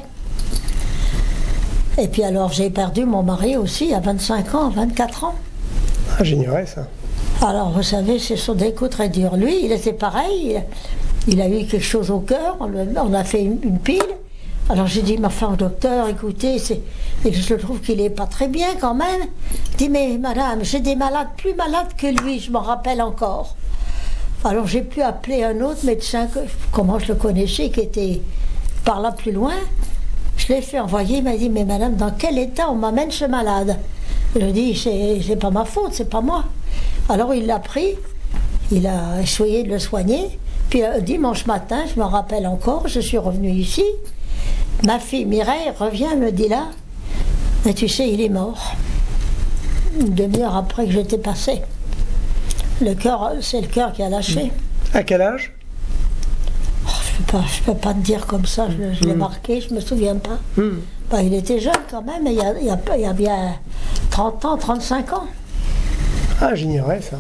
Speaker 2: Et puis alors j'ai perdu mon mari aussi à vingt-cinq ans, vingt-quatre ans.
Speaker 1: Ah, j'ignorais ça.
Speaker 2: Alors vous savez, ce sont des coups très durs. Lui, il était pareil, il, il a eu quelque chose au cœur, on, on a fait une, une pile. Alors j'ai dit, ma femme au docteur, écoutez, c'est, et je trouve qu'il n'est pas très bien quand même. Il dit, mais madame, j'ai des malades plus malades que lui, je m'en rappelle encore. Alors j'ai pu appeler un autre médecin, que, comment je le connaissais, qui était par là plus loin. Je l'ai fait envoyer, il m'a dit, mais madame, dans quel état on m'amène ce malade? Je lui ai dit, c'est, c'est pas ma faute, c'est pas moi. Alors il l'a pris, il a essayé de le soigner. Puis euh, dimanche matin, je me rappelle encore, je suis revenue ici. Ma fille Mireille revient, me dit là, mais tu sais, il est mort. Une demi-heure après que j'étais passée. Le cœur, c'est le cœur qui a lâché.
Speaker 1: À quel âge?
Speaker 2: Oh, je peux pas, je peux pas te dire comme ça, je, je l'ai
Speaker 1: Mm.
Speaker 2: marqué, je me souviens pas.
Speaker 1: Mm.
Speaker 2: Ben, il était jeune quand même, il y a, il y a, il y a bien trente ans, trente-cinq ans.
Speaker 1: Ah, j'ignorais ça.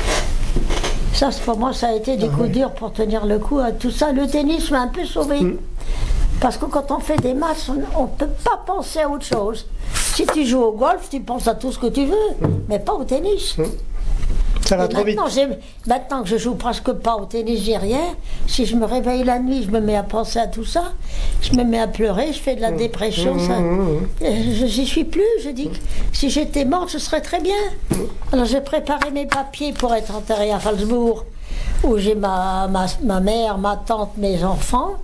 Speaker 2: Ça, c'est pour moi, ça a été des
Speaker 1: Ah,
Speaker 2: coups
Speaker 1: oui.
Speaker 2: durs pour tenir le coup à tout ça. Le tennis m'a un peu sauvé.
Speaker 1: Mm.
Speaker 2: Parce que quand on fait des matchs, on ne peut pas penser à autre chose. Si tu joues au golf, tu penses à tout ce que tu veux, mais pas au tennis.
Speaker 1: Ça va
Speaker 2: Et
Speaker 1: trop vite.
Speaker 2: maintenant, j'ai- maintenant que je joue presque pas au tennis, j'ai rien. Si je me réveille la nuit, je me mets à penser à tout ça. Je me mets à pleurer, je fais de la dépression. Ça, je j'y suis plus. Je dis que si j'étais morte, je serais très bien. Alors j'ai préparé mes papiers pour être enterrée à Salzbourg, où j'ai ma, ma, ma mère, ma tante, mes enfants.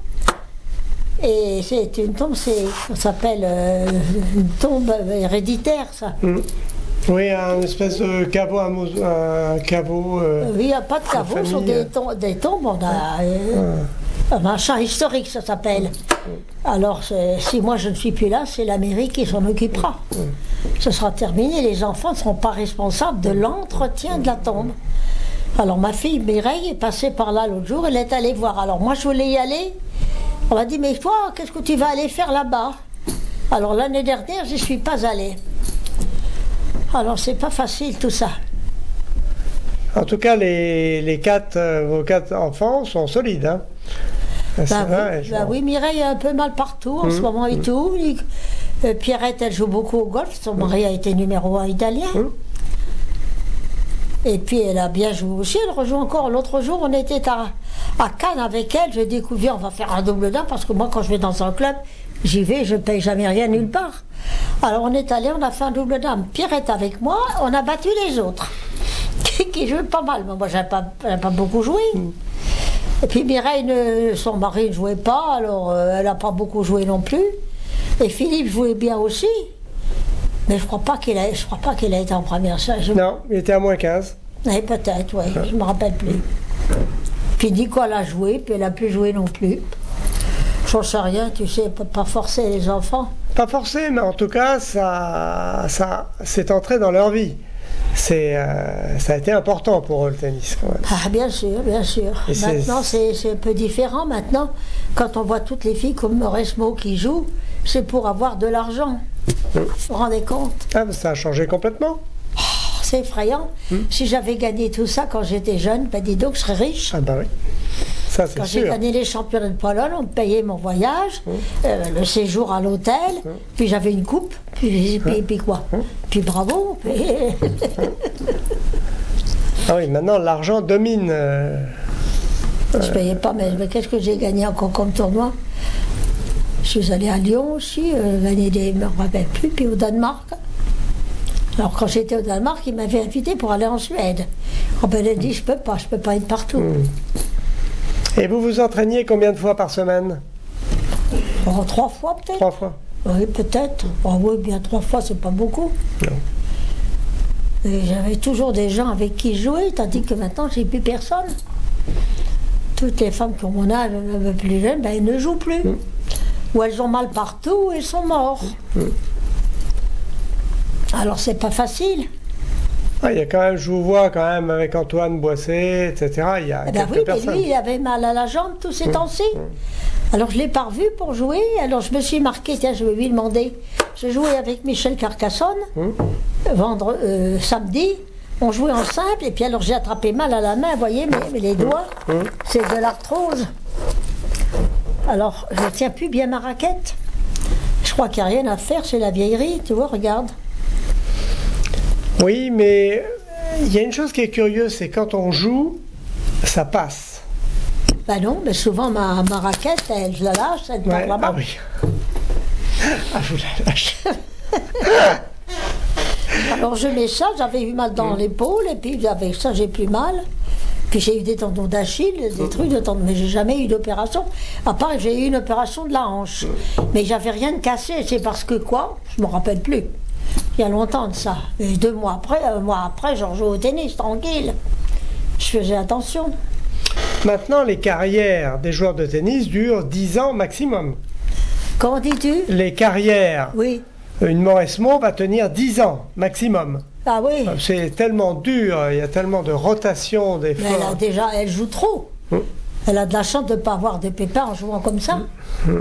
Speaker 2: Et c'est une tombe, c'est, ça s'appelle euh, une tombe héréditaire, ça.
Speaker 1: Mm. Oui, un espèce de caveau, un, mauso- un caveau. euh,
Speaker 2: Oui, il n'y a pas de caveau, ce sont
Speaker 1: famille,
Speaker 2: des,
Speaker 1: euh.
Speaker 2: tom- des tombes, on a euh, un machin historique, ça s'appelle. Alors, c'est- si moi je ne suis plus là, c'est la mairie qui s'en occupera. Ce sera terminé, les enfants ne seront pas responsables de l'entretien de la tombe. Alors, ma fille Mireille est passée par là l'autre jour, elle est allée voir. Alors, moi je voulais y aller. On m'a dit, mais toi, qu'est-ce que tu vas aller faire là-bas? Alors, l'année dernière, je n'y suis pas allée. Alors, c'est pas facile tout ça.
Speaker 1: En tout cas, les, les quatre, euh, vos quatre enfants sont solides. Hein. C'est
Speaker 2: Bah
Speaker 1: vrai,
Speaker 2: oui,
Speaker 1: je-
Speaker 2: bah oui, Mireille a un peu mal partout en ce moment et tout. Il- euh, Pierrette, elle joue beaucoup au golf. Son mari a été numéro un italien.
Speaker 1: Mm.
Speaker 2: Et puis elle a bien joué aussi. Elle rejoue encore. L'autre jour, on était à, à Cannes avec elle. J'ai découvert, on va faire un double dame parce que moi, quand je vais dans un club, j'y vais, je ne paye jamais rien nulle part. Alors on est allé, on a fait un double dame. Pierrette avec moi, on a battu les autres qui, qui jouaient pas mal. Mais moi, j'avais pas, j'avais pas beaucoup joué. Et puis Mireille, ne- son mari ne jouait pas, alors euh, elle n'a pas beaucoup joué non plus. Et Philippe jouait bien aussi. Mais je crois pas qu'il a, je crois pas qu'il a été en première. Ça, je...
Speaker 1: Non, il était à moins quinze.
Speaker 2: Eh, peut-être, oui, je me rappelle plus. Puis Nicole a joué, puis elle a plus joué non plus. J'en sais rien, tu sais, peut pas forcer les enfants.
Speaker 1: Pas forcé, mais en tout cas, ça, ça, c'est entré dans leur vie. C'est, euh, ça a été important pour eux, le tennis, quand même.
Speaker 2: Ah, bien sûr, bien sûr.
Speaker 1: Et c'est-
Speaker 2: Maintenant, c'est c'est un peu différent. Maintenant, quand on voit toutes les filles comme Mauresmo qui jouent, c'est pour avoir de l'argent. Vous vous rendez compte?
Speaker 1: Ah, mais ça a changé complètement.
Speaker 2: C'est effrayant. Si j'avais gagné tout ça quand j'étais jeune, ben dis donc, je serais riche.
Speaker 1: Ah bah oui, ça c'est
Speaker 2: Quand j'ai
Speaker 1: sûr.
Speaker 2: gagné les championnats de Pologne, on me payait mon voyage, euh, le séjour à l'hôtel, puis j'avais une coupe, puis, puis, puis quoi? Puis bravo. puis-
Speaker 1: Ah oui, maintenant l'argent domine. euh,
Speaker 2: Je payais pas, mais, mais qu'est-ce que j'ai gagné encore comme tournoi? Je suis allée à Lyon aussi, euh, gagné des, je ne me rappelle plus, puis au Danemark. Alors quand j'étais au Danemark, ils m'avaient invité pour aller en Suède. Oh ben, elle a dit, je peux pas, je peux pas être partout.
Speaker 1: Et vous vous entraîniez combien de fois par semaine?
Speaker 2: Oh, trois fois peut-être?
Speaker 1: Trois fois.
Speaker 2: Oui, peut-être. Oh, oui, bien trois fois, c'est pas beaucoup.
Speaker 1: Non.
Speaker 2: Et j'avais toujours des gens avec qui jouer, tandis que maintenant, j'ai plus personne. Toutes les femmes qui ont mon âge, un peu plus jeunes, ben, elles ne jouent plus. Ou elles ont mal partout, ou elles sont mortes. Alors, c'est pas facile.
Speaker 1: Ah, il y a quand même, je vous vois quand même avec Antoine Boisset, et cetera. Il y a
Speaker 2: Eh ben
Speaker 1: quelques
Speaker 2: oui, mais
Speaker 1: personnes.
Speaker 2: lui, il avait mal à la jambe tous ces temps-ci. Alors je l'ai pas revu pour jouer, alors je me suis marqué, tiens, je vais lui demander. Je jouais avec Michel Carcassonne,
Speaker 1: Hum.
Speaker 2: vendre, euh, samedi, on jouait en simple, et puis alors j'ai attrapé mal à la main, vous voyez, mais, mais les doigts,
Speaker 1: Hum.
Speaker 2: c'est de l'arthrose. Alors je ne tiens plus bien ma raquette. Je crois qu'il n'y a rien à faire, c'est la vieillerie, tu vois, regarde.
Speaker 1: Oui, mais il y a une chose qui est curieuse, c'est quand on joue, ça passe.
Speaker 2: Ben non, mais souvent ma, ma raquette, elle, je la lâche, elle part
Speaker 1: Ouais,
Speaker 2: là-bas.
Speaker 1: ah oui. Ah, vous la lâchez.
Speaker 2: Alors je mets ça, j'avais eu mal dans l'épaule, et puis avec ça j'ai plus mal. Puis j'ai eu des tendons d'Achille, des trucs de tendons, mais j'ai jamais eu d'opération. À part que j'ai eu une opération de la hanche. Mais j'avais rien de cassé, c'est parce que quoi? Je me rappelle plus. Il y a longtemps de ça. Et deux mois après, un mois après, je rejoue au tennis, tranquille. Je faisais attention.
Speaker 1: Maintenant, les carrières des joueurs de tennis durent dix ans maximum.
Speaker 2: Comment dis-tu?
Speaker 1: Les carrières,
Speaker 2: Oui.
Speaker 1: une Mauresmo va tenir dix ans maximum.
Speaker 2: Ah oui.
Speaker 1: C'est tellement dur, il y a tellement de rotation des
Speaker 2: Mais elle a
Speaker 1: forces.
Speaker 2: déjà, elle joue trop.
Speaker 1: Hum.
Speaker 2: Elle a de la chance de ne pas avoir de pépins en jouant comme ça.
Speaker 1: Hum.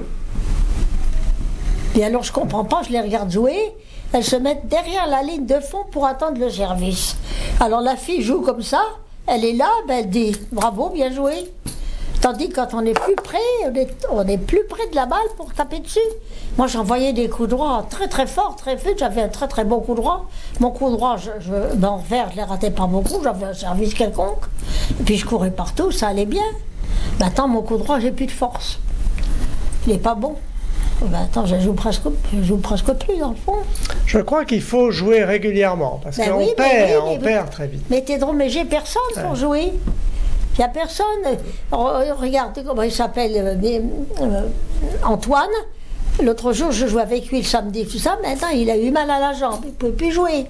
Speaker 2: Et alors je comprends pas, je les regarde jouer, elles se mettent derrière la ligne de fond pour attendre le service. Alors la fille joue comme ça, elle est là, ben elle dit bravo, bien joué. Tandis que quand on est plus près, on est, on est plus près de la balle pour taper dessus. Moi j'envoyais des coups droits très très forts, très vite, j'avais un très très bon coup droit. Mon coup droit, je, je, ben, en revers, je ne les ratais pas beaucoup, j'avais un service quelconque. Et puis je courais partout, ça allait bien. Maintenant mon coup droit, j'ai plus de force. Il n'est pas bon. Ben, attends, je joue presque, je joue presque plus dans le fond.
Speaker 1: Je crois qu'il faut jouer régulièrement parce
Speaker 2: Ben
Speaker 1: qu'on
Speaker 2: oui, mais
Speaker 1: perd,
Speaker 2: oui,
Speaker 1: on
Speaker 2: mais-
Speaker 1: perd très vite.
Speaker 2: Mais t'es drôle, mais j'ai personne pour jouer. Il n'y a personne. Re- Regarde comment il s'appelle, euh, mais, euh, Antoine. L'autre jour, je jouais avec lui le samedi, tout ça. Maintenant, il a eu mal à la jambe. Il ne peut plus jouer.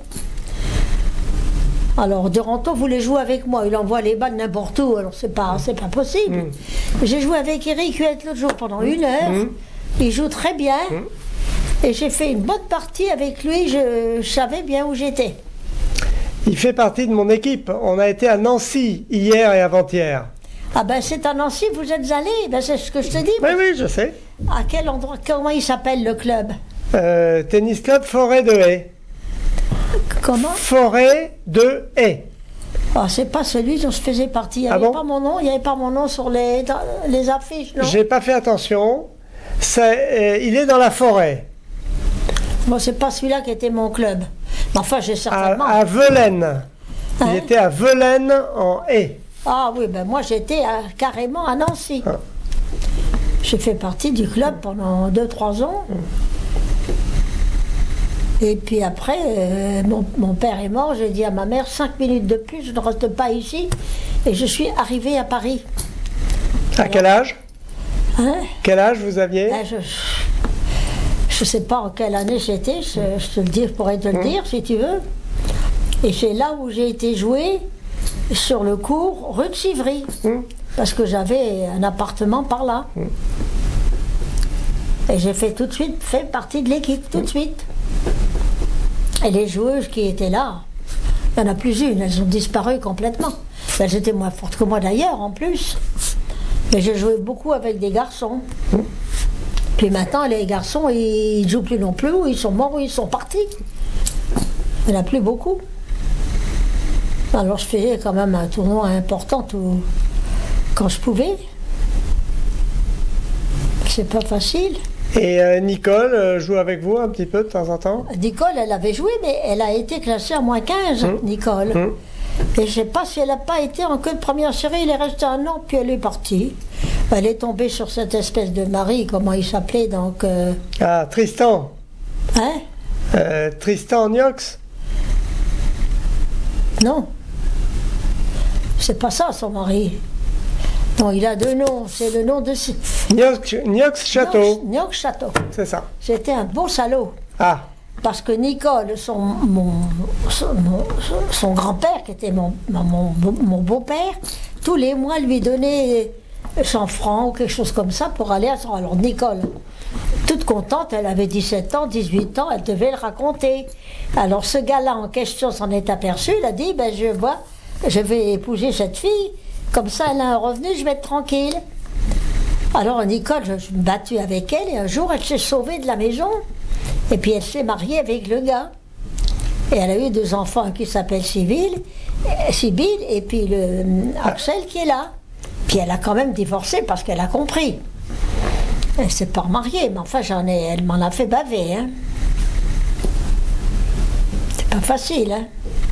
Speaker 2: Alors, Duranto voulait jouer avec moi. Il envoie les balles n'importe où. Alors, c'est pas, c'est pas possible. J'ai joué avec Eric Huette l'autre jour pendant une heure.
Speaker 1: Mm.
Speaker 2: Il joue très bien. Et j'ai fait une bonne partie avec lui. Je, je savais bien où j'étais.
Speaker 1: Il fait partie de mon équipe. On a été à Nancy hier et avant-hier.
Speaker 2: Ah ben c'est à Nancy, vous êtes allé, ben c'est ce que je te dis.
Speaker 1: Oui, oui, je sais.
Speaker 2: À quel endroit, comment il s'appelle le club?
Speaker 1: Euh, tennis club Forêt de Haye.
Speaker 2: Comment?
Speaker 1: Forêt de Haye.
Speaker 2: Ah, c'est pas celui dont je faisais partie. Il n'y
Speaker 1: Ah
Speaker 2: avait
Speaker 1: bon
Speaker 2: pas mon nom, il n'y avait pas mon nom sur les, dans les affiches, non?
Speaker 1: J'ai pas fait attention. C'est, euh, il est dans la forêt,
Speaker 2: Bon, c'est pas celui-là qui était mon club. Mais enfin, j'ai
Speaker 1: à,
Speaker 2: certainement.
Speaker 1: à Velaine. Il
Speaker 2: Hein?
Speaker 1: était à Velaine en Haye.
Speaker 2: Ah oui, ben moi j'étais à- carrément à Nancy.
Speaker 1: Ah.
Speaker 2: J'ai fait partie du club pendant deux trois ans. Et puis après, euh, mon, mon père est mort, j'ai dit à ma mère, cinq minutes de plus, je ne reste pas ici. Et je suis arrivée à Paris.
Speaker 1: À quel âge
Speaker 2: Hein?
Speaker 1: Quel âge vous aviez
Speaker 2: Ben, je ne sais pas en quelle année j'étais, je, je te le dis, je pourrais te le dire si tu veux. Et c'est là où j'ai été jouée sur le cours rue de Civry,
Speaker 1: Hum.
Speaker 2: parce que j'avais un appartement par là. Et j'ai fait tout de suite fait partie de l'équipe, tout de suite. Et les joueuses qui étaient là, il n'y en a plus une, elles ont disparu complètement. Elles étaient moins fortes que moi d'ailleurs, en plus. Mais j'ai joué beaucoup avec des garçons. Puis maintenant, les garçons, ils ne jouent plus non plus, ou ils sont morts, ou ils sont partis. Il n'y en a plus beaucoup. Alors je faisais quand même un tournoi important tout- quand je pouvais. C'est pas facile.
Speaker 1: Et euh, Nicole euh, joue avec vous un petit peu de temps en temps
Speaker 2: Nicole, elle avait joué, mais elle a été classée à moins quinze,
Speaker 1: Hum.
Speaker 2: Nicole.
Speaker 1: Hum.
Speaker 2: Et je ne sais pas si elle n'a pas été en queue de première série, elle est restée un an, puis elle est partie. Elle est tombée sur cette espèce de mari, comment il s'appelait, donc... euh,
Speaker 1: Ah, Tristan.
Speaker 2: hein?
Speaker 1: Euh, Tristan Niox.
Speaker 2: Non. C'est pas ça, son mari. Non, il a deux noms, c'est le nom de...
Speaker 1: Niox, Niox Château.
Speaker 2: Niox Château.
Speaker 1: C'est ça.
Speaker 2: C'était un beau salaud.
Speaker 1: Ah,
Speaker 2: Parce que Nicole, son, mon, son, mon- son grand-père, qui était mon, mon, mon beau- mon beau-père, tous les mois lui donnait cent francs ou quelque chose comme ça pour aller à son... Alors Nicole, toute contente, elle avait dix-sept ans, dix-huit ans, elle devait le raconter. Alors ce gars-là en question s'en est aperçu, il a dit, ben je vois, je vais épouser cette fille, comme ça elle a un revenu, je vais être tranquille. Alors Nicole, je, je me battue avec elle et un jour elle s'est sauvée de la maison et puis elle s'est mariée avec le gars. Et elle a eu deux enfants qui s'appellent Sibylle, Sibylle et puis le Axel qui est là. Puis elle a quand même divorcé parce qu'elle a compris. Elle s'est pas remariée, mais enfin j'en ai, elle m'en a fait baver. Hein. C'est pas facile. Hein.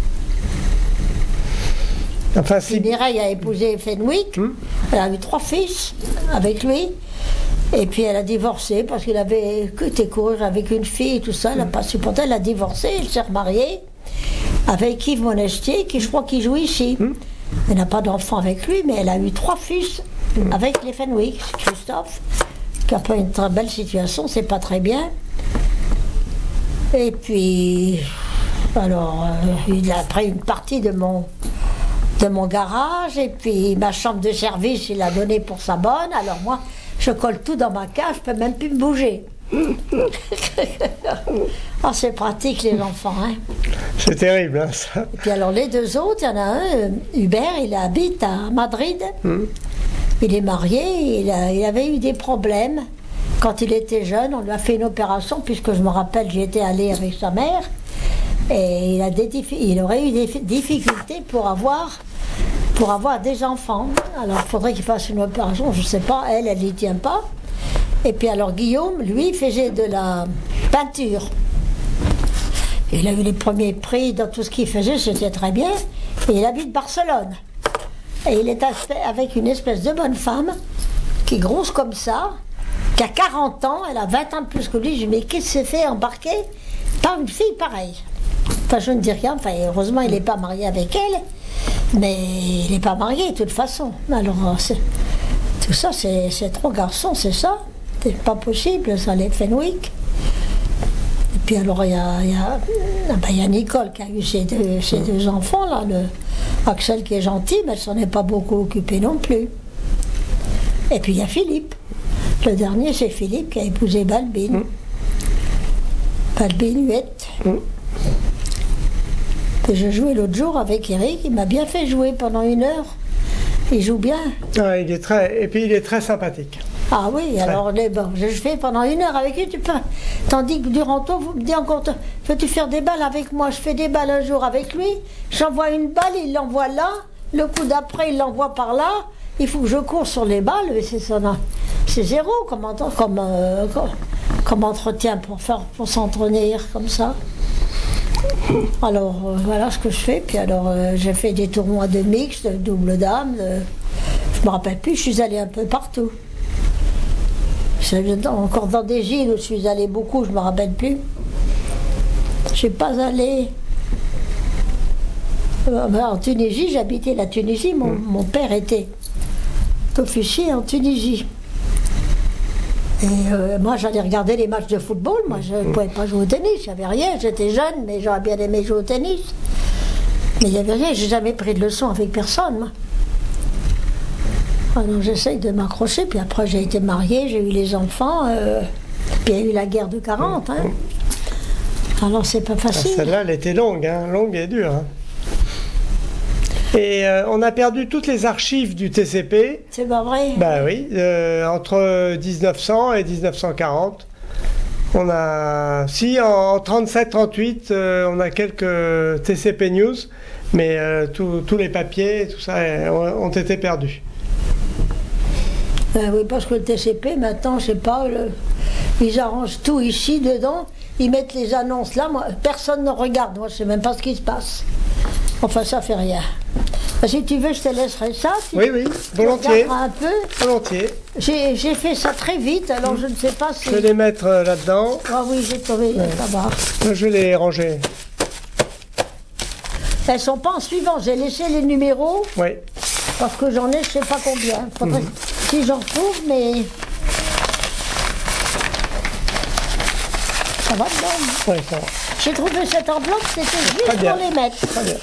Speaker 1: Enfin, si...
Speaker 2: Mireille a épousé Fenwick, hum. Elle a eu trois fils avec lui, et puis elle a divorcé parce qu'il avait été courir avec une fille et tout ça, elle n'a pas supporté, elle a divorcé, elle s'est remariée avec Yves Monestier, qui je crois qu'il joue ici. Hum. Elle n'a pas d'enfant avec lui, mais elle a eu trois fils hum. avec les Fenwick, Christophe, qui n'a pas une très belle situation, c'est pas très bien. Et puis, alors, euh, il a pris une partie de mon... de mon garage, et puis ma chambre de service, il l'a donnée pour sa bonne. Alors moi, je colle tout dans ma cave, je peux même plus me bouger. Oh, c'est pratique, les enfants. Hein.
Speaker 1: C'est terrible, hein, ça.
Speaker 2: Et puis alors, les deux autres, il y en a un, euh, Hubert, il habite à Madrid. Mmh. Il est marié, il, a, il avait eu des problèmes. Quand il était jeune, on lui a fait une opération, puisque je me rappelle, j'y étais allée avec sa mère. Et il, a des il aurait eu des difficultés pour avoir, pour avoir des enfants. Alors il faudrait qu'il fasse une opération, je ne sais pas, elle, elle n'y tient pas. Et puis alors Guillaume, lui, faisait de la peinture. Il a eu les premiers prix dans tout ce qu'il faisait, c'était très bien. Et il habite Barcelone. Et il est avec une espèce de bonne femme, qui est grosse comme ça, qui a quarante ans, elle a vingt ans de plus que lui. Je dis, mais qu'est-ce que c'est fait embarquer par une fille pareille? Enfin, je ne dis rien, enfin, heureusement, il n'est pas marié avec elle, mais il n'est pas marié de toute façon. Alors, tout ça, c'est trois garçons, c'est ça? C'est pas possible, ça, les Fenwick. Et puis, alors, il y a, y, a, ben, y a Nicole qui a eu ses deux, ses deux enfants, là, le Axel qui est gentil, mais elle s'en est pas beaucoup occupée non plus. Et puis, il y a Philippe. Le dernier, c'est Philippe qui a épousé Balbine. Mmh. Balbine Huette. Mmh. Je jouais l'autre jour avec Eric, il m'a bien fait jouer pendant une heure. Il joue bien.
Speaker 1: Ah, il est très, et puis il est très sympathique.
Speaker 2: Ah oui, très. Alors les, bon, je fais pendant une heure avec lui, tu peux. Tandis que Duranto, vous me dites encore, veux-tu faire des balles avec moi? Je fais des balles un jour avec lui, j'envoie une balle, il l'envoie là, le coup d'après il l'envoie par là, il faut que je cours sur les balles, mais c'est ça, c'est zéro comme, comme, euh, comme, comme entretien pour, faire, pour s'entraîner comme ça. Alors euh, voilà ce que je fais. Puis alors euh, j'ai fait des tournois de mix, de double dame. De... Je me rappelle plus. Je suis allée un peu partout. Encore dans des îles où je suis allée beaucoup. Je me rappelle plus. Je suis pas allée. Euh, en Tunisie, j'habitais la Tunisie. Mon, mon père était officier en Tunisie. Et euh, moi, j'allais regarder les matchs de football. Moi, je ne pouvais pas jouer au tennis. Il n'y avait rien. J'étais jeune, mais j'aurais bien aimé jouer au tennis. Mais il n'y avait rien. J'ai jamais pris de leçon avec personne, moi. Alors, j'essaye de m'accrocher. Puis après, j'ai été mariée, j'ai eu les enfants. Euh, puis il y a eu la guerre de quarante. Hein. Alors, c'est pas facile.
Speaker 1: Ah, celle-là, elle était longue, hein, longue et dure. Hein. Et euh, on a perdu toutes les archives du T C P.
Speaker 2: C'est pas vrai?
Speaker 1: Ben oui, euh, entre dix-neuf cents et dix-neuf cent quarante. On a, si en trente-sept trente-huit, euh, on a quelques T C P news, mais euh, tous les papiers, tout ça ont, ont été perdus.
Speaker 2: Ben oui, parce que le T C P, maintenant, je sais pas, le, ils arrangent tout ici, dedans, ils mettent les annonces là, moi, personne ne regarde, moi je sais même pas ce qui se passe. Enfin, ça fait rien. Si tu veux, je te laisserai ça. Tu
Speaker 1: oui, oui, volontiers.
Speaker 2: Un peu.
Speaker 1: Volontiers.
Speaker 2: J'ai fait ça très vite, alors mmh. je ne sais pas si...
Speaker 1: Je vais les mettre euh, là-dedans.
Speaker 2: Ah oui, j'ai trouvé, ouais. Ça va.
Speaker 1: Je vais les ranger.
Speaker 2: Elles ne sont pas en suivant, j'ai laissé les numéros.
Speaker 1: Oui.
Speaker 2: Parce que j'en ai, je ne sais pas combien. Faudrait, mmh. Si j'en trouve, mais... Ça va dedans.
Speaker 1: Oui, ça va.
Speaker 2: J'ai trouvé cette enveloppe, c'était juste pour les mettre.
Speaker 1: Très bien.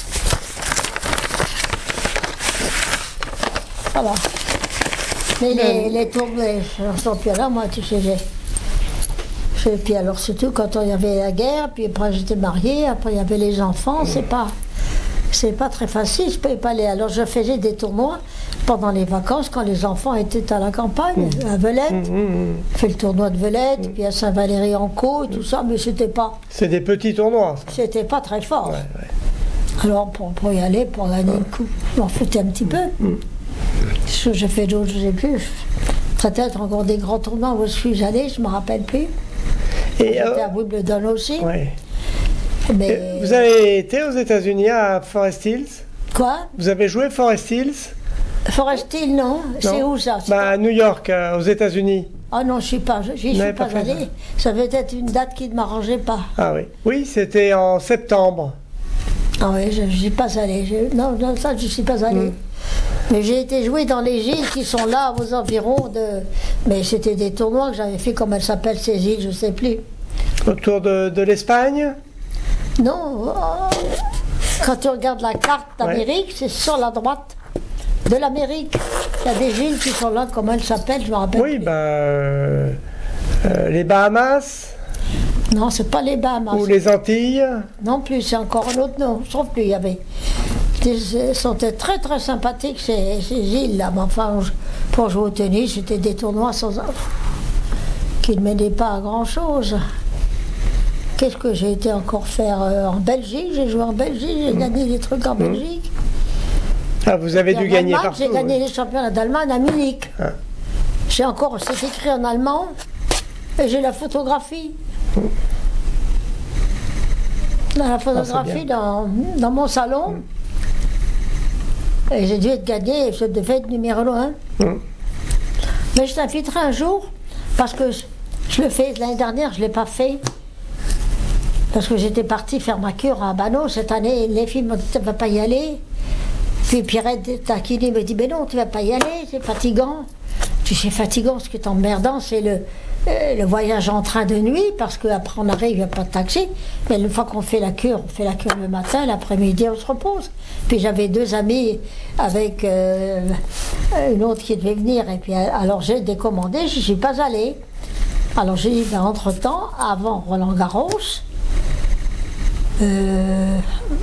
Speaker 2: Voilà. Mais les, les tournées, je sont plus là, moi, tu sais, j'ai... Puis alors, surtout quand il y avait la guerre, puis après j'étais mariée, après il y avait les enfants, c'est pas... c'est pas très facile, je ne pouvais pas aller. Alors je faisais des tournois pendant les vacances quand les enfants étaient à la campagne, mmh. à Velette. Mmh, mmh. Fait le tournoi de Velette, mmh. puis à Saint-Valery-en-Caux et tout ça, mais c'était pas.
Speaker 1: C'est des petits tournois.
Speaker 2: C'était pas très fort.
Speaker 1: Ouais, ouais.
Speaker 2: Alors pour, pour y aller, pour gagner une coupe, je m'en foutais un petit peu. Mmh. Ce que j'ai fait d'autres, je ne sais plus. Peut-être encore des grands tournois où je suis allée, je ne me rappelle plus. Et j'étais euh... à Wimbledon aussi.
Speaker 1: Ouais. Mais... Vous avez été aux États-Unis à Forest Hills?
Speaker 2: Quoi?
Speaker 1: Vous avez joué Forest Hills?
Speaker 2: Forest Hills, non. C'est où ça?
Speaker 1: Bah, à New York, euh, aux États-Unis.
Speaker 2: Ah non, je suis pas, j'y suis pas, pas allée. Ça devait être une date qui ne m'arrangeait pas.
Speaker 1: Ah oui. Oui, c'était en septembre.
Speaker 2: Ah oui, je ne suis pas allée. Je... Non, non, ça, je ne suis pas allée. Mm. Mais j'ai été jouer dans les îles qui sont là aux environs de. Mais c'était des tournois que j'avais fait, comment elles s'appellent ces îles, je ne sais plus.
Speaker 1: Autour de, de l'Espagne?
Speaker 2: Non. Quand tu regardes la carte d'Amérique, ouais. c'est sur la droite de l'Amérique. Il y a des îles qui sont là, comment elles s'appellent, je me rappelle.
Speaker 1: Oui, ben. Euh, euh, les Bahamas?
Speaker 2: Non, c'est pas les Bahamas.
Speaker 1: Ou les Antilles?
Speaker 2: Non plus, c'est encore un autre nom. Je trouve qu'il y avait. Ils sont très très sympathiques ces, ces îles-là. Mais enfin, pour jouer au tennis, c'était des tournois sans qui ne m'aidaient pas à grand-chose. Qu'est-ce que j'ai été encore faire euh, en Belgique? J'ai joué en Belgique, j'ai mmh. gagné des trucs en mmh. Belgique.
Speaker 1: Ah, vous avez dû gagner partout.
Speaker 2: J'ai gagné
Speaker 1: oui.
Speaker 2: les championnats d'Allemagne à Munich. Ah. J'ai encore, c'est écrit en allemand, et j'ai la photographie. Mmh. Dans la photographie ah, dans, dans mon salon. Mmh. Et j'ai dû être gagné, je devais être numéro un. Mmh. Mais je t'inviterai un jour, parce que je, je le fais, l'année dernière, je ne l'ai pas fait. Parce que j'étais partie faire ma cure à Bano cette année, les filles m'ont dit tu ne vas pas y aller. Puis Pierrette Taquini me dit mais non, tu ne vas pas y aller, c'est fatigant. Je dis c'est fatigant, ce qui est emmerdant, c'est le, euh, le voyage en train de nuit, parce qu'après on arrive, il n'y a pas de taxi. Mais une fois qu'on fait la cure, on fait la cure le matin, l'après-midi on se repose. Puis j'avais deux amis avec euh, une autre qui devait venir, et puis alors j'ai décommandé, je ne suis pas allée. Alors j'ai dit ben, entre-temps, avant Roland Garros, Euh,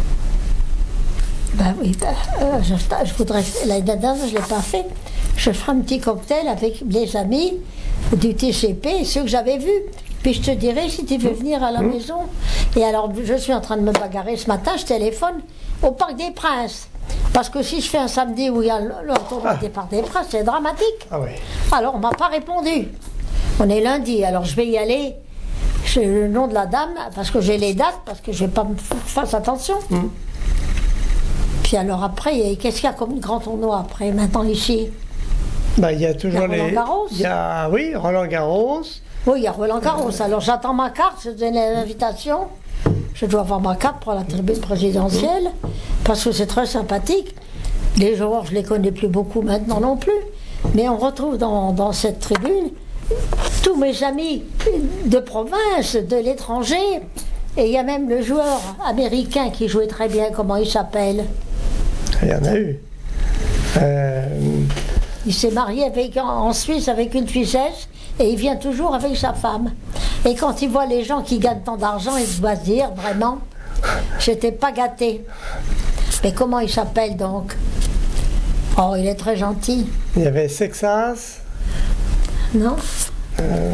Speaker 2: ben oui, ben, euh, je, je voudrais, l'année dernière, je ne l'ai pas fait. Je ferai un petit cocktail avec les amis du T C P, ceux que j'avais vus. Puis je te dirai si tu veux venir à la mmh. maison. Et alors, je suis en train de me bagarrer ce matin, je téléphone au Parc des Princes. Parce que si je fais un samedi où il y a le, le tournoi ah. des Parcs des Princes, c'est dramatique.
Speaker 1: Ah oui.
Speaker 2: Alors, on ne m'a pas répondu. On est lundi, alors je vais y aller. J'ai le nom de la dame, parce que j'ai les dates, parce que je ne vais pas me faire attention. Mmh. Puis alors après, qu'est-ce qu'il y a comme grand tournoi après, maintenant ici?
Speaker 1: Bah, il y a toujours
Speaker 2: il y a Roland Garros.
Speaker 1: Il y a, oui, Roland Garros.
Speaker 2: Oui, il y a Roland Garros. Euh... Alors j'attends ma carte, je donne l'invitation. Je dois avoir ma carte pour la tribune présidentielle, mmh. parce que c'est très sympathique. Les joueurs, je ne les connais plus beaucoup maintenant non plus. Mais on retrouve dans, dans cette tribune tous mes amis de province, de l'étranger, et il y a même le joueur américain qui jouait très bien, comment il s'appelle?
Speaker 1: Il y en a eu. Euh...
Speaker 2: Il s'est marié avec, en Suisse avec une Suissesse, et il vient toujours avec sa femme. Et quand il voit les gens qui gagnent tant d'argent, il doit se dire, vraiment, j'étais pas gâté. Mais comment il s'appelle donc? Oh, il est très gentil.
Speaker 1: Il y avait Sexas.
Speaker 2: Non.
Speaker 1: Euh...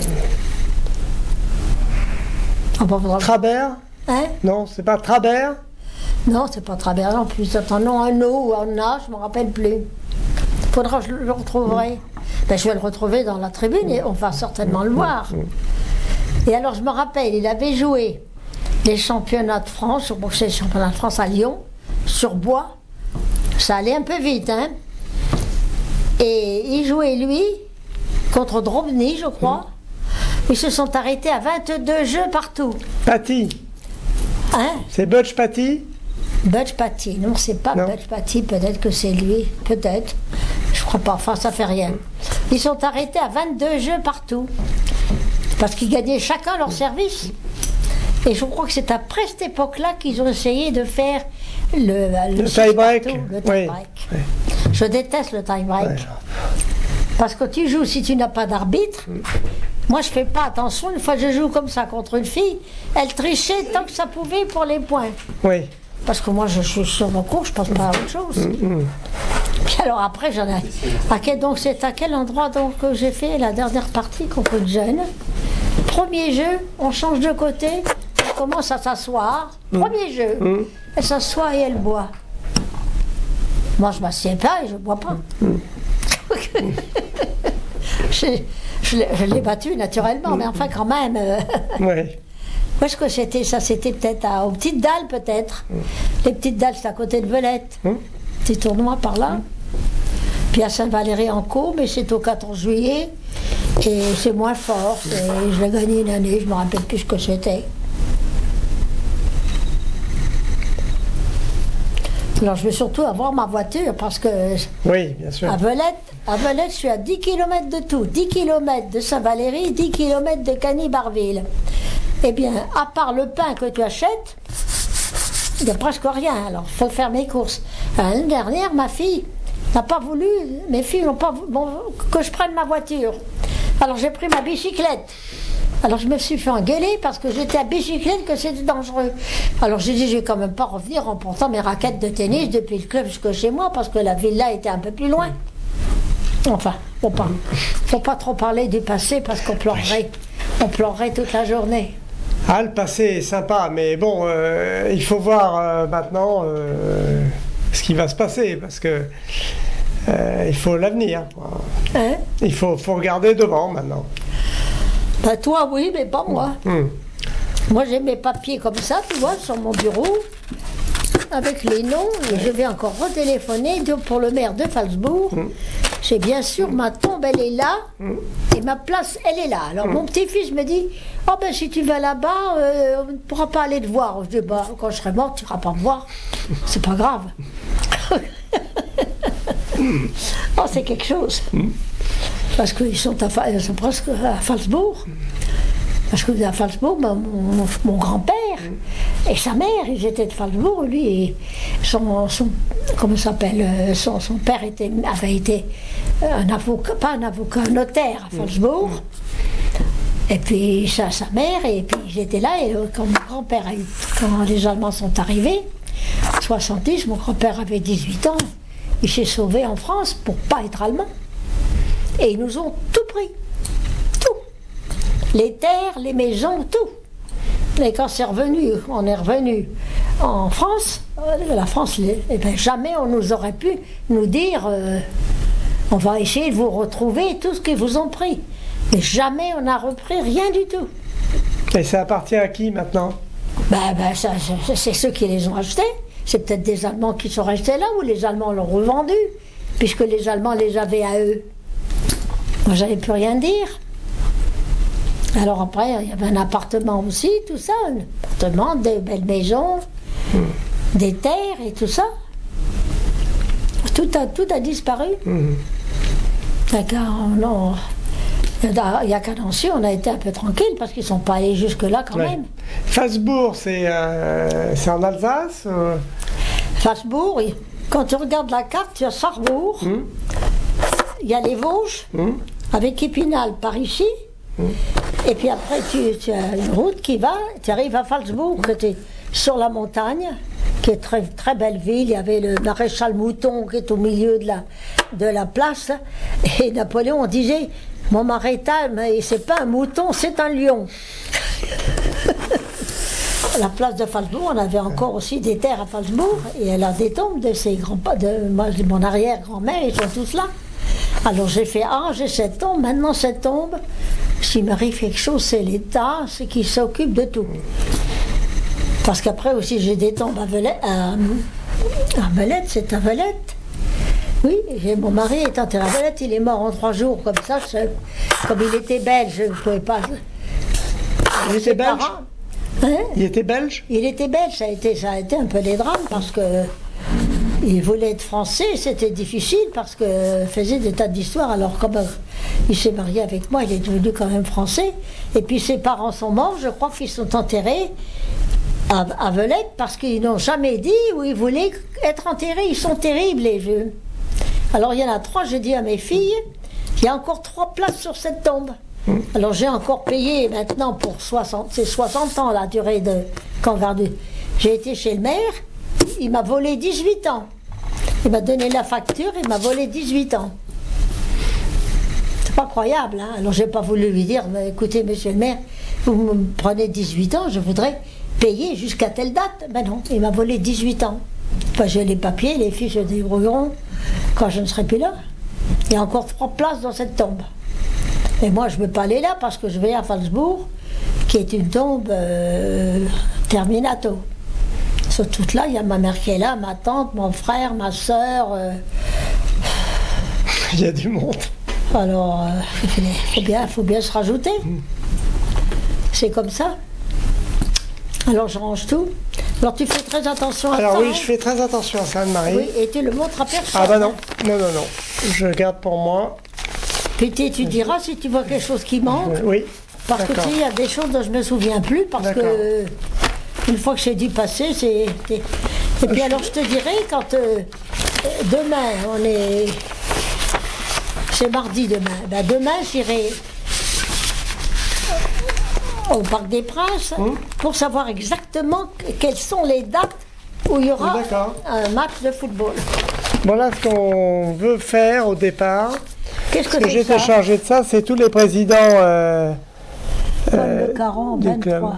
Speaker 2: Oh, bon,
Speaker 1: Trabert.
Speaker 2: Hein?
Speaker 1: Non, c'est pas Trabert.
Speaker 2: Non, c'est pas Trabert non plus. C'est un nom, un O ou un A, je me rappelle plus. Faudra que je le retrouverai. Mmh. Ben, je vais le retrouver dans la tribune et on va certainement mmh. le voir. Mmh. Et alors je me rappelle, il avait joué les championnats de France, bon, c'est les championnats de France à Lyon, sur bois. Ça allait un peu vite, hein. Et il jouait lui contre Drobny, je crois. Mmh. Ils se sont arrêtés à vingt-deux jeux partout.
Speaker 1: Patty.
Speaker 2: Hein? C'est
Speaker 1: Butch Patty?
Speaker 2: Butch Patty. Non, c'est pas non. Butch Patty. Peut-être que c'est lui. Peut-être. Je crois pas. Enfin, ça fait rien. Ils sont arrêtés à vingt-deux jeux partout. Parce qu'ils gagnaient chacun leur service. Et je crois que c'est après cette époque-là qu'ils ont essayé de faire le, le,
Speaker 1: le tie-break.
Speaker 2: Le tie oui. oui. Je déteste le tie-break. Oui. Parce que tu joues si tu n'as pas d'arbitre. Mm. Moi, je fais pas attention. Une fois que je joue comme ça contre une fille, elle trichait tant que ça pouvait pour les points.
Speaker 1: Oui.
Speaker 2: parce que moi je suis sur mon cours, je pense pas à autre chose.
Speaker 1: Mm-hmm.
Speaker 2: Puis alors après, j'en ai. À quel, donc c'est à quel endroit donc que j'ai fait la dernière partie contre le jeune. Premier jeu, on change de côté, on commence à s'asseoir. Mm. Premier jeu, mm. elle s'assoit et elle boit. Moi je m'assieds pas et je bois pas. Mm. je je, je l'ai battu naturellement, mm. mais enfin quand même. Euh,
Speaker 1: oui.
Speaker 2: Où est-ce que c'était ça? C'était peut-être aux Petites Dalles, peut-être. Mm. Les Petites Dalles, c'est à côté de Velette. Mm. Petit tournoi par là. Mm. Puis à Saint-Valéry-en-Caux, mais c'est au quatorze juillet. Et c'est moins fort. Je l'ai gagné une année, je ne me rappelle plus ce que c'était. Alors je veux surtout avoir ma voiture parce que.
Speaker 1: Oui, bien sûr.
Speaker 2: À Velette, à Velette, je suis à dix kilomètres de tout. dix kilomètres de Saint-Valéry, dix kilomètres de Cany-Barville. Eh bien, à part le pain que tu achètes, il n'y a presque rien. Alors, il faut faire mes courses. L'année dernière, ma fille n'a pas voulu, mes filles n'ont pas voulu bon, que je prenne ma voiture. Alors, j'ai pris ma bicyclette. Alors, je me suis fait engueuler parce que j'étais à bicyclette, que c'était dangereux. Alors, j'ai dit, je vais quand même pas revenir en portant mes raquettes de tennis depuis le club jusque chez moi parce que la villa était un peu plus loin. Enfin, faut pas, faut pas trop parler du passé parce qu'on pleurerait, on pleurerait toute la journée.
Speaker 1: Ah, le passé est sympa, mais bon, euh, il faut voir euh, maintenant euh, ce qui va se passer, parce que euh, il faut l'avenir. Hein? Il faut, faut regarder devant maintenant.
Speaker 2: Ben toi, oui, mais pas moi. Mmh. Moi, j'ai mes papiers comme ça, tu vois, sur mon bureau, avec les noms, et je vais encore retéléphoner pour le maire de Phalsbourg. Mmh. C'est bien sûr, ma tombe, elle est là, mmh. et ma place, elle est là. Alors, mmh. mon petit-fils me dit, oh ben, si tu vas là-bas, euh, on ne pourra pas aller te voir. Je dis, bah, quand je serai mort, tu ne iras pas me voir. C'est pas grave. Oh, c'est quelque chose. Mmh. Parce qu'ils sont, à, ils sont presque à Phalsbourg. Parce que à Phalsbourg, mon, mon, mon grand-père mmh. et sa mère, ils étaient de Phalsbourg. Lui, son, son, comment s'appelle, son, son père était, avait été un avocat, pas un avocat, un notaire à Phalsbourg. Mmh. Et puis sa, sa mère, et puis ils étaient là. Et quand mon grand-père a eu, quand les Allemands sont arrivés, en soixante-dix, mon grand-père avait dix-huit ans. Il s'est sauvé en France pour pas être allemand. Et ils nous ont tout pris. Tout. Les terres, les maisons, tout. Et quand c'est revenu, on est revenu en France, la France, eh bien, jamais on nous aurait pu nous dire euh, on va essayer de vous retrouver tout ce qu'ils vous ont pris. Mais jamais on n'a repris rien du tout.
Speaker 1: Et ça appartient à qui maintenant?
Speaker 2: Ben, ben ça, c'est ceux qui les ont achetés. C'est peut-être des Allemands qui sont restés là ou les Allemands l'ont revendu, puisque les Allemands les avaient à eux. Moi, j'avais plus rien dire. Alors après, il y avait un appartement aussi, tout ça, un appartement, des belles maisons, mmh. des terres et tout ça. Tout a, tout a disparu. Mmh. Non, il n'y a qu'à Nancy, on a été un peu tranquille parce qu'ils ne sont pas allés jusque-là quand ouais. même.
Speaker 1: Phalsbourg, c'est euh, en Alsace euh...
Speaker 2: Phalsbourg, oui. Quand tu regardes la carte, tu as Sarrebourg, il mmh. y a les Vosges, mmh. avec Épinal par ici, mmh. et puis après tu, tu as une route qui va, tu arrives à Phalsbourg, mmh. tu es sur la montagne, qui est très, très belle ville. Il y avait le maréchal Mouton qui est au milieu de la, de la place, et Napoléon disait, mon maréchal, mais c'est pas un mouton, c'est un lion. La place de Phalsbourg, on avait encore aussi des terres à Phalsbourg, et elle a des tombes de ses grands de, de mon arrière-grand-mère, ils sont tous là. Alors j'ai fait, ah, j'ai cette tombe, maintenant cette tombe, s'il m'arrive quelque chose, c'est l'État, c'est qui s'occupe de tout. Parce qu'après aussi, j'ai des tombes à Velette, à, à Velette, c'est à Velette. Oui, mon mari est enterré à Velette, il est mort en trois jours, comme ça, je, comme il était belge, je ne pouvais pas...
Speaker 1: Il était belge hein? Il était belge
Speaker 2: Il était belge, ça a été, ça a été un peu des drames, parce que il voulait être français, c'était difficile, parce qu'il faisait des tas d'histoires, alors comme il s'est marié avec moi, il est devenu quand même français, et puis ses parents sont morts, je crois qu'ils sont enterrés à, à Velette, parce qu'ils n'ont jamais dit où ils voulaient être enterrés, ils sont terribles les vieux. Alors il y en a trois, j'ai dit à mes filles, il y a encore trois places sur cette tombe. Mmh. Alors j'ai encore payé maintenant pour soixante, c'est soixante ans la durée de quand j'ai été chez le maire, il m'a volé dix-huit ans. Il m'a donné la facture, il m'a volé dix-huit ans. C'est pas croyable, hein. Alors j'ai pas voulu lui dire, mais écoutez, monsieur le maire, vous me prenez dix-huit ans, je voudrais payer jusqu'à telle date. Ben non, il m'a volé dix-huit ans. Enfin, j'ai les papiers, les fiches se débrouilleront quand je ne serai plus là. Il y a encore trois places dans cette tombe. Et moi, je ne veux pas aller là parce que je vais à Falsbourg, qui est une tombe euh, terminato. Sur toute là, il y a ma mère qui est là, ma tante, mon frère, ma soeur. Euh...
Speaker 1: Il y a du monde.
Speaker 2: Alors, il euh, faut, bien, faut bien se rajouter. C'est comme ça. Alors, je range tout. Alors, tu fais très attention à ça.
Speaker 1: Alors oui,
Speaker 2: hein.
Speaker 1: je fais très attention à ça, Anne-Marie.
Speaker 2: Oui, et tu le montres à personne.
Speaker 1: Ah bah non, non, non, non. Je garde pour moi.
Speaker 2: Puis tu, tu diras si tu vois quelque chose qui manque.
Speaker 1: Oui.
Speaker 2: Parce que tu sais, il y a des choses dont je ne me souviens plus, parce que une fois que j'ai dû passer, c'est... Et puis alors je te dirai, quand euh, demain, on est... C'est mardi demain. Ben, demain, j'irai au Parc des Princes hum. pour savoir exactement quelles sont les dates où il y aura un match de football.
Speaker 1: Voilà ce qu'on veut faire au départ.
Speaker 2: Qu'est-ce que,
Speaker 1: que
Speaker 2: c'est
Speaker 1: j'étais
Speaker 2: ça
Speaker 1: chargé de ça, c'est tous les présidents euh,
Speaker 2: euh, le Caron, vingt-trois.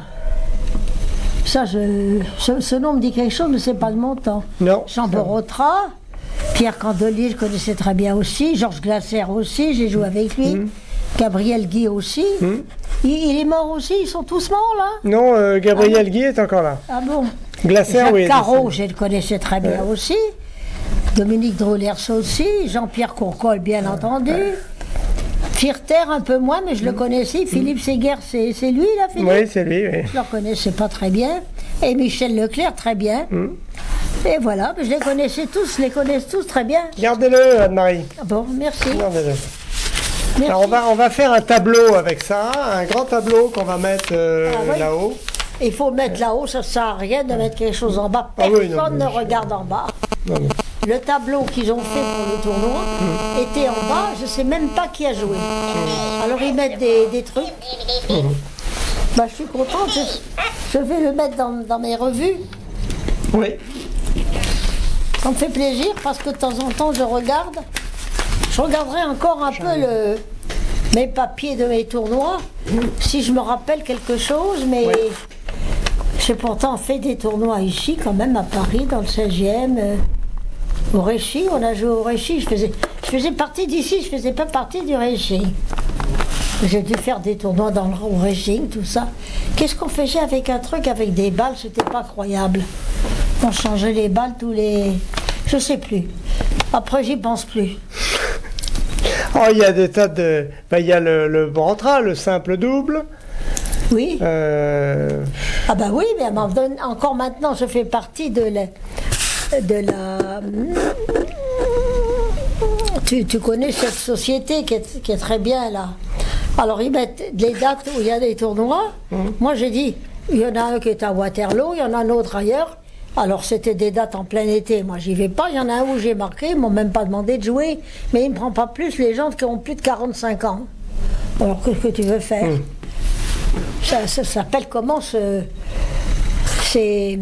Speaker 2: Ça, je, ce, ce nom me dit quelque chose, mais c'est pas le montant.
Speaker 1: Non.
Speaker 2: Jean Borotra, Pierre Candelier, je connaissais très bien aussi, Georges Glaser aussi, j'ai joué avec lui, mmh. Gabriel Guy aussi. Mmh. Il, il est mort aussi, ils sont tous morts là?
Speaker 1: Non, euh, Gabriel
Speaker 2: ah,
Speaker 1: Guy est encore là.
Speaker 2: Ah bon?
Speaker 1: Glaser,
Speaker 2: Jacques
Speaker 1: oui.
Speaker 2: Caro, je le connaissais très bien
Speaker 1: ouais.
Speaker 2: aussi. Dominique Drollers aussi, Jean-Pierre Courcol, bien entendu. Ouais. Firter, un peu moins, mais je le connaissais. Philippe Séguer, c'est lui, là, Philippe?
Speaker 1: Oui, c'est lui, oui.
Speaker 2: Je le connaissais pas très bien. Et Michel Leclerc, très bien. Mm. Et voilà, je les connaissais tous, je les connais tous très bien.
Speaker 1: Gardez-le, Anne-Marie.
Speaker 2: Ah bon, merci.
Speaker 1: Gardez-le. Merci. Alors, on va, on va faire un tableau avec ça, un grand tableau qu'on va mettre euh, ah, oui. là-haut.
Speaker 2: Il faut mettre là-haut, ça ne sert à rien de mettre quelque chose en bas. Personne ah, oui, non, ne regarde en bas. Non, non. Le tableau qu'ils ont fait pour le tournoi mmh. était en bas, je ne sais même pas qui a joué. Mmh. Alors ils mettent des, des trucs. Mmh. Bah, je suis contente, je, je vais le mettre dans, dans mes revues.
Speaker 1: Oui.
Speaker 2: Ça me fait plaisir parce que de temps en temps je regarde. Je regarderai encore un peu le, mes papiers de mes tournois, mmh. si je me rappelle quelque chose, mais ouais. j'ai pourtant fait des tournois ici, quand même, à Paris, dans le seizième. Euh, Au Réchy, on a joué au Réchy, je faisais, je faisais partie d'ici, je faisais pas partie du Réchy. J'ai dû faire des tournois dans le au Réchy, tout ça. Qu'est-ce qu'on faisait avec un truc, avec des balles, c'était pas croyable. On changeait les balles tous les... Je sais plus. Après, j'y pense plus.
Speaker 1: Oh, il y a des tas de... Ben, il y a le, le Borotra, le simple double.
Speaker 2: Oui.
Speaker 1: Euh...
Speaker 2: Ah bah oui, mais encore maintenant, je fais partie de la... de la... Tu, tu connais cette société qui est, qui est très bien là. Alors ils mettent les dates où il y a des tournois. Mmh. Moi j'ai dit, il y en a un qui est à Waterloo, il y en a un autre ailleurs. Alors c'était des dates en plein été, moi j'y vais pas. Il y en a un où j'ai marqué, ils m'ont même pas demandé de jouer. Mais il ne prend pas plus les gens qui ont plus de quarante-cinq ans. Alors qu'est-ce que tu veux faire? Mmh. Ça, ça s'appelle comment ce... C'est...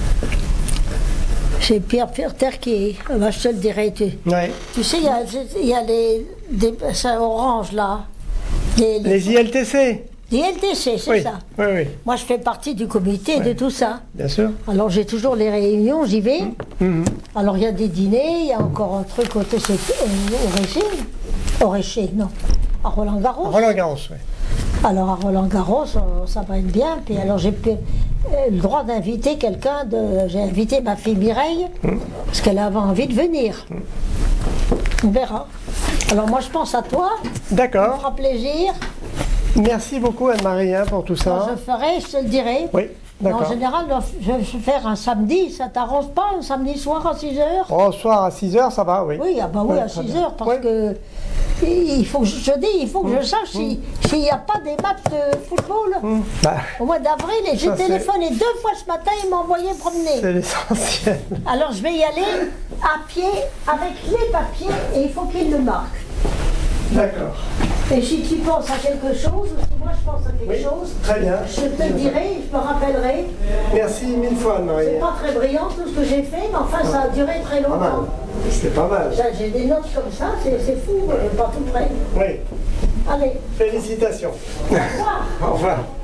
Speaker 2: C'est Pierre Firter qui, bah, je te le dirai. Tu,
Speaker 1: ouais.
Speaker 2: tu sais, il y a, il y a les, des, ça orange là. Les, les,
Speaker 1: les I L T C.
Speaker 2: Les I L T C, c'est
Speaker 1: oui.
Speaker 2: ça.
Speaker 1: Oui, oui.
Speaker 2: Moi, je fais partie du comité
Speaker 1: ouais.
Speaker 2: de tout ça.
Speaker 1: Bien sûr.
Speaker 2: Alors, j'ai toujours les réunions, j'y vais.
Speaker 1: Mmh.
Speaker 2: Alors, il y a des dîners, il y a encore un truc au, au, au Réchy. Au Réchy, non. À Roland-Garros.
Speaker 1: À Roland-Garros, oui.
Speaker 2: Alors à Roland-Garros, ça va être bien. Puis alors j'ai le droit d'inviter quelqu'un. De... J'ai invité ma fille Mireille mmh. parce qu'elle avait envie de venir. Mmh. On verra. Alors moi je pense à toi.
Speaker 1: D'accord.
Speaker 2: Ça me fera plaisir.
Speaker 1: Merci beaucoup Anne-Marie hein, pour tout ça.
Speaker 2: Alors, je ferai, je te le dirai.
Speaker 1: Oui.
Speaker 2: En général, je vais faire un samedi, ça t'arrange pas, un samedi soir à six heures?
Speaker 1: Oh, soir à six heures, ça va, oui.
Speaker 2: Oui, ah bah oui, ouais, à six heures, parce oui. que il faut que je, je dis, il faut que mmh. je sache mmh. s'il n'y a pas des matchs de football mmh. bah, au mois d'avril. Et j'ai téléphoné deux fois ce matin, ils m'ont envoyé promener.
Speaker 1: C'est l'essentiel.
Speaker 2: Alors je vais y aller à pied avec les papiers et il faut qu'ils le marquent.
Speaker 1: D'accord.
Speaker 2: Et si tu penses à quelque chose, ou si moi je pense à quelque
Speaker 1: Oui,
Speaker 2: chose,
Speaker 1: très bien.
Speaker 2: je te dirai, je me rappellerai.
Speaker 1: Merci mille fois, Anne-Marie.
Speaker 2: C'est pas très brillant tout ce que j'ai fait, mais enfin ça a duré très
Speaker 1: Pas mal.
Speaker 2: longtemps.
Speaker 1: C'était pas mal.
Speaker 2: J'ai j'ai des notes comme ça, c'est c'est fou, euh, pas tout près.
Speaker 1: Oui.
Speaker 2: Allez,
Speaker 1: Félicitations.
Speaker 2: au revoir.
Speaker 1: Au revoir.